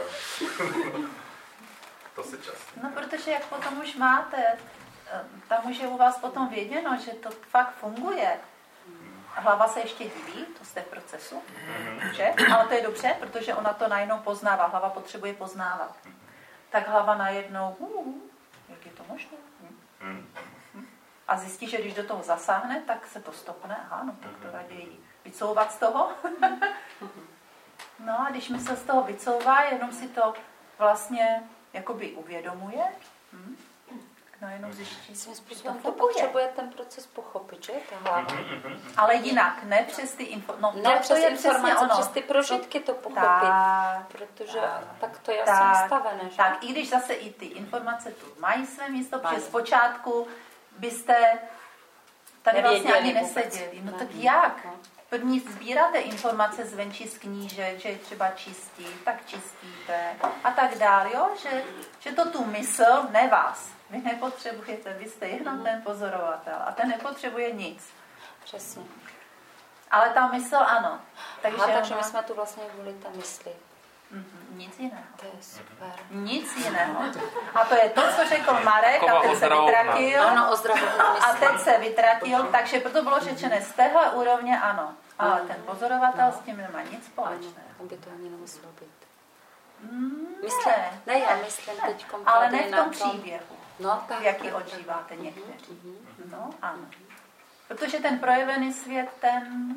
To se často. No, protože jak potom už máte, tam už je u vás potom věděno, že to fakt funguje. Hlava se ještě diví, to jste v procesu, mm-hmm. že? Ale to je dobře, protože ona to najednou poznává. Hlava potřebuje poznávat. Tak hlava najednou, uh, jak je to možné? Mm. A zjistí, že když do toho zasáhne, tak se to stopne. Aha, no tak to raději vycouvat z toho. No a když mysl z toho vycouvá, jenom si to vlastně jakoby uvědomuje, hm? No jenom zjiští, svým způsobem to potřebuje ten proces pochopit, že? Ta hlava. Ale jinak, ne přes ty info... no, ne to, přes to je informace, ono. přes ty prožitky to pochopit. Tak, protože tak, tak to je tak, asi nastavené, že? Tak, i když zase i ty informace tu mají své místo, protože zpočátku byste tady vlastně ani neseděli. No tak jak? První sbíráte informace zvenčí z knížek, že je třeba čistit, tak čistíte a tak dál, jo? Že, že to tu mysl, ne vás. Vy nepotřebujete, vy jste jenom ten pozorovatel a ten nepotřebuje nic. Přesně. Ale ta mysl ano. Takže, Aha, takže ona... my jsme tu vlastně kvůli té mysli. Mm-hmm, nic jiného. To je super. Nic jiného. A to je to, co řekl Marek, Taková a teď se vytratil. Ano, a teď se vytratil, takže proto bylo řečené z téhle úrovně ano. Ale ten pozorovatel s tím nemá nic společného. On by to ani nemuselo být. Mm, myslím, ne, ne, já myslím teď ale ne v tom příběhu, no, tak, jaký odžíváte někteří. No, ano. Protože ten projevený svět, ten,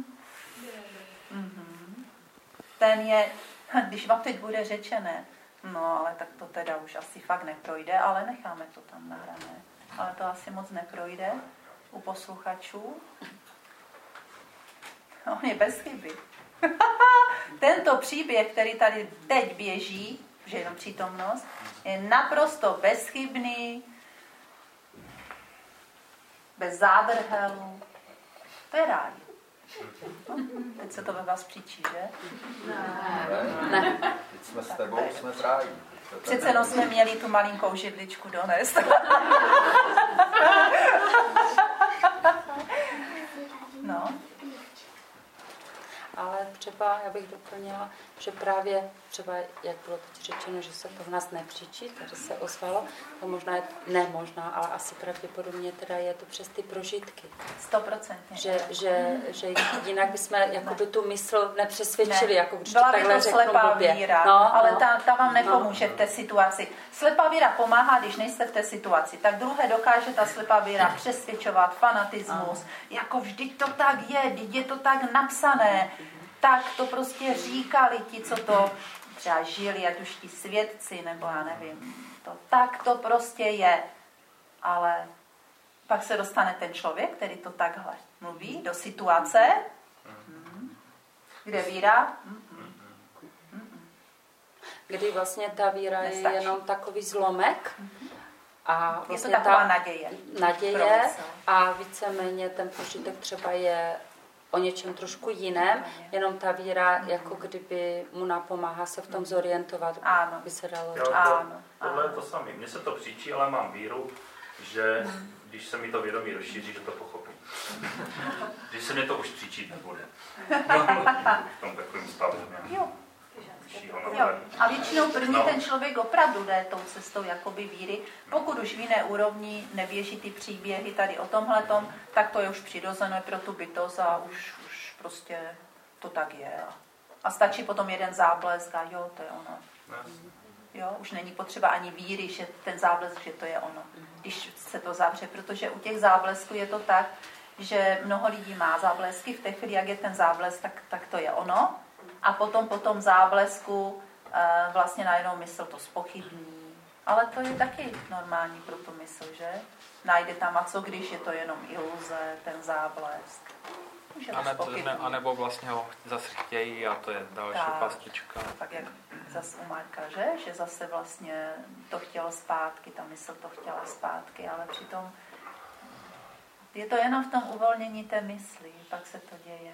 mm, ten je, když vám teď bude řečené, no ale tak to teda už asi fakt neprojde, ale necháme to tam nahrané. Ale to asi moc neprojde u posluchačů. On je bez chyby. Tento příběh, který tady teď běží, že jenom přítomnost, je naprosto bezchybný, bez zádrhelů. To je ráj. No, teď se to ve vás příčí, že? Ne. ne. Teď jsme s tebou, jsme v ráji. Přece jenom jsme měli tu malinkou židličku donést. No. Ale třeba, já bych doplnila, že právě třeba, jak bylo teď řečeno, že se to v nás nepříčí, tady se ozvalo, to možná je, ne možná, ale asi pravděpodobně teda je to přes ty prožitky. Stoprocentně. Že, že, že jinak bychom jakoby tu mysl nepřesvědčili, ne. jako když Byla to takhle by to slepá blbě. víra, no, ale no. ta, ta vám nepomůže no. v té situaci. Slepá víra pomáhá, když nejste v té situaci. Tak druhé dokáže ta slepá víra přesvědčovat, fanatismus, no. jako vždyť to tak je, vždyť je to tak napsané. Tak to prostě říkali ti, co to třeba žili, ať už ti svědci, nebo já nevím. To, tak to prostě je. Ale pak se dostane ten člověk, který to takhle mluví, do situace, hmm, kde víra, hmm, hmm, kdy vlastně ta víra nestačí. Je jenom takový zlomek. Hmm. A vlastně je to taková ta naděje. Naděje a víceméně ten prožitek třeba je o něčem trošku jiném, jenom ta víra, jako kdyby mu napomáhá se v tom zorientovat, ano. by se dalo říct. Ano. Tohle je to samé. Mně se to příčí, ale mám víru, že když se mi to vědomí rozšíří, že to pochopím. Že se mě to už příčit nebude. No, v tom takovým stavu. Jo. Jo. A většinou první no. ten člověk opravdu jde tou cestou jakoby víry. Pokud už v jiné úrovni neběží ty příběhy tady o tomhletom, tak to je už přirozené pro tu bytost a už, už prostě to tak je. A stačí potom jeden záblesk a jo, to je ono. Jo, už není potřeba ani víry, že ten záblesk, že to je ono. Když se to zavře, protože u těch záblesků je to tak, že mnoho lidí má záblesky, v té chvíli, jak je ten záblesk, tak, tak to je ono. A potom po tom záblesku e, vlastně najednou mysl to zpochybní. Ale to je taky normální pro tu mysl, že? Najde tam a co když je to jenom iluze, ten záblesk. A, ne, ne, a nebo vlastně ho zase chtějí a to je další tak, pastička. Tak jak zase u Marka, že? Že zase vlastně to chtělo zpátky, ta mysl to chtěla zpátky, ale přitom je to jenom v tom uvolnění té mysli, pak se to děje.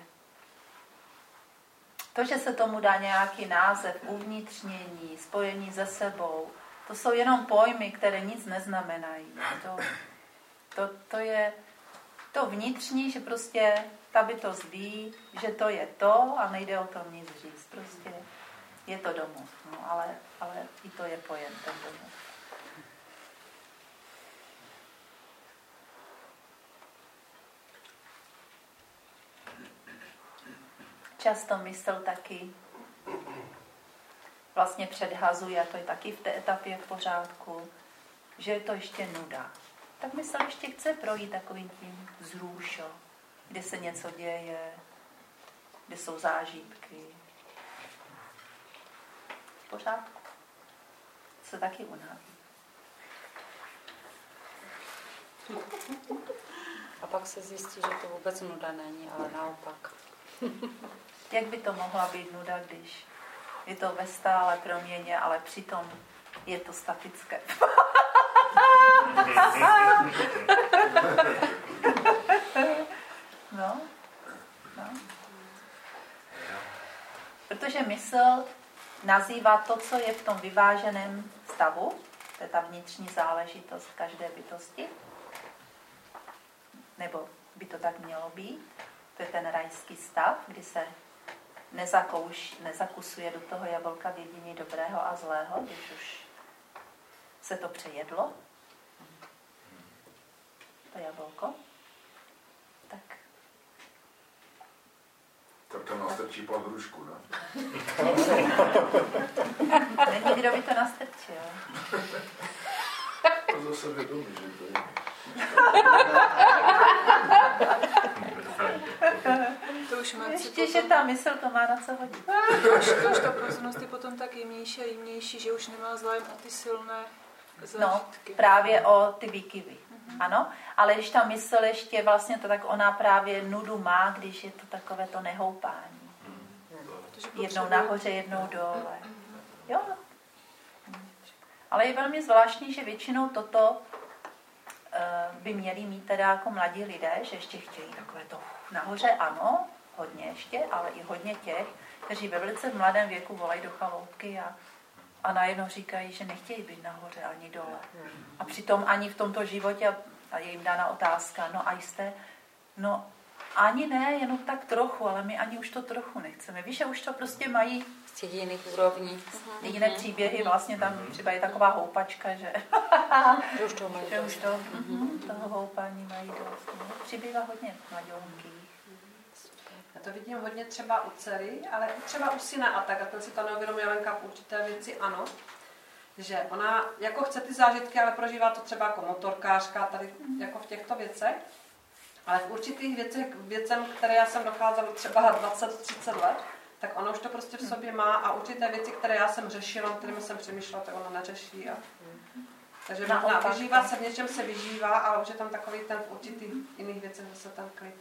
To, že se tomu dá nějaký název, uvnitřnění, spojení se sebou, to jsou jenom pojmy, které nic neznamenají. To, to, to je to vnitřní, že prostě ta bytost ví, že to je to a nejde o tom nic říct. Prostě je to domov, no, ale, ale i to je pojem, ten domov. Často mysl taky vlastně předhazuje, a to je taky v té etapě v pořádku, že je to ještě nuda. Tak mysl ještě chce projít takovým tím vzrušo, kde se něco děje, kde jsou zážitky. pořádku. Se taky unaví. A pak se zjistí, že to vůbec nuda není, ale naopak. Jak by to mohla být nuda, když je to ve stále proměně, ale přitom je to statické. No, no. Protože mysl nazývá to, co je v tom vyváženém stavu, to je ta vnitřní záležitost každé bytosti, nebo by to tak mělo být, to je ten rajský stav, kdy se nezakouš, nezakusuje do toho jablka vědění dobrého a zlého, když už se to přejedlo, to jablko, tak tak tam nastrčí pan hrušku, ne? Není, kdo by to nastrčil. To zase vědomí, že to je. To už má ještě, potom... že ta mysl to má na co hodit. To už, to už ta pozornost je potom tak jemnější a jemnější, že už nemá zájem o ty silné zážitky. No, právě o ty výkyvy. Mm-hmm. Ano, ale když ta mysl ještě vlastně to, tak ona právě nudu má, když je to takové to nehoupání. Mm-hmm. Jednou nahoře, jednou dole. Jo. Ale je velmi zvláštní, že většinou toto uh, by měli mít teda jako mladí lidé, že ještě chtějí takové to nahoře, ano, hodně ještě, ale i hodně těch, kteří ve velice v mladém věku volají do chaloupky a, a najednou říkají, že nechtějí být nahoře ani dole. A přitom ani v tomto životě, a je jim dána otázka, no a jste, no ani ne, jenom tak trochu, ale my ani už to trochu nechceme. Víš, že už to prostě mají z těch jiných úrovní. Jiné příběhy, vlastně tam třeba je taková houpačka, že, že už to mají že už to, mm-hmm. toho houpání mají dost. No. Přibývá hodně mladounkých. Já to vidím hodně třeba u dcery, ale třeba u syna a tak, a ten si to neuvědomuje, Lenka v určité věci ano, že ona jako chce ty zážitky, ale prožívá to třeba jako motorkářka, tady jako v těchto věcech, ale v určitých věcech, věcem, které já jsem docházela třeba dvacet třicet let, tak ona už to prostě v sobě má a určité věci, které já jsem řešila, kterými jsem přemýšlela, tak ona neřeší. A... Takže možná vyžívá se, v něčem se vyžívá, ale už je tam takový ten v určitých jiných věcech zase ten klid.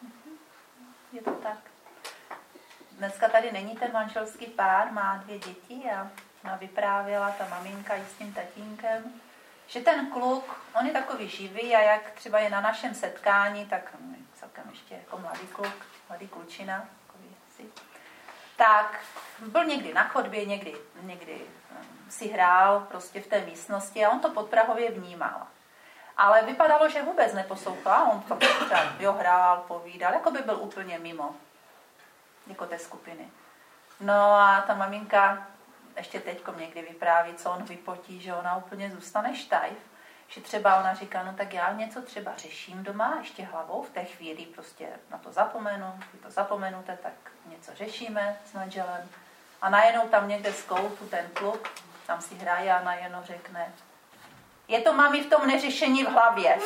Je to tak. Dneska tady není ten manželský pár, má dvě děti a ona vyprávěla, ta maminka i s tím tatínkem, že ten kluk, on je takový živý a jak třeba je na našem setkání, tak celkem ještě jako mladý kluk, mladý klučina, takový asi, tak byl někdy na chodbě, někdy, někdy si hrál prostě v té místnosti a on to podprahově vnímal. Ale vypadalo, že vůbec neposlouchal, on to třeba jo, hrál, povídal, jako by byl úplně mimo jako té skupiny. No a ta maminka ještě teďko někdy vypráví, co on vypotí, že ona úplně zůstane štajf, že třeba ona říká, no tak já něco třeba řeším doma, ještě hlavou, v té chvíli prostě na to zapomenu, když to zapomenute, tak něco řešíme s manželem. A najednou tam někde z koutu ten kluk, tam si hraje a najednou řekne, je to mami v tom neřešení v hlavě.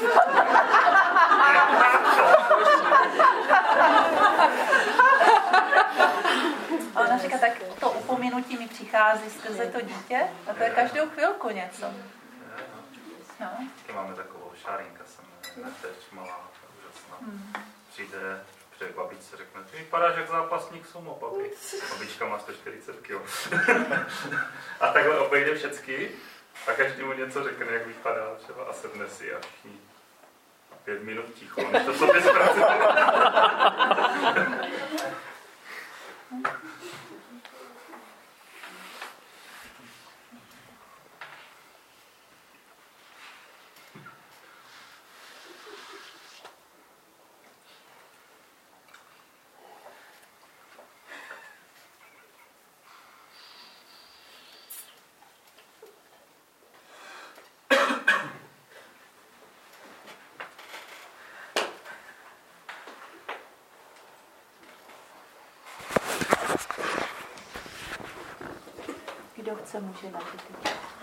A ona říká, tak to upomenutí mi přichází skrze to dítě a to je každou chvilku něco. No. Máme takovou šárínka, jsem neteč malá, úžasná. Hmm. Přijde, přijde babičce, řekne, ty vypadáš jak zápasník sumo, papi. Babička má sto čtyřicet kilogramů. A takhle obejde všecky a každý mu něco řekne, jak vypadá třeba a sedne si a všichni pět minut ticho, než to sobě zpracuje. Kdo chce, může napít.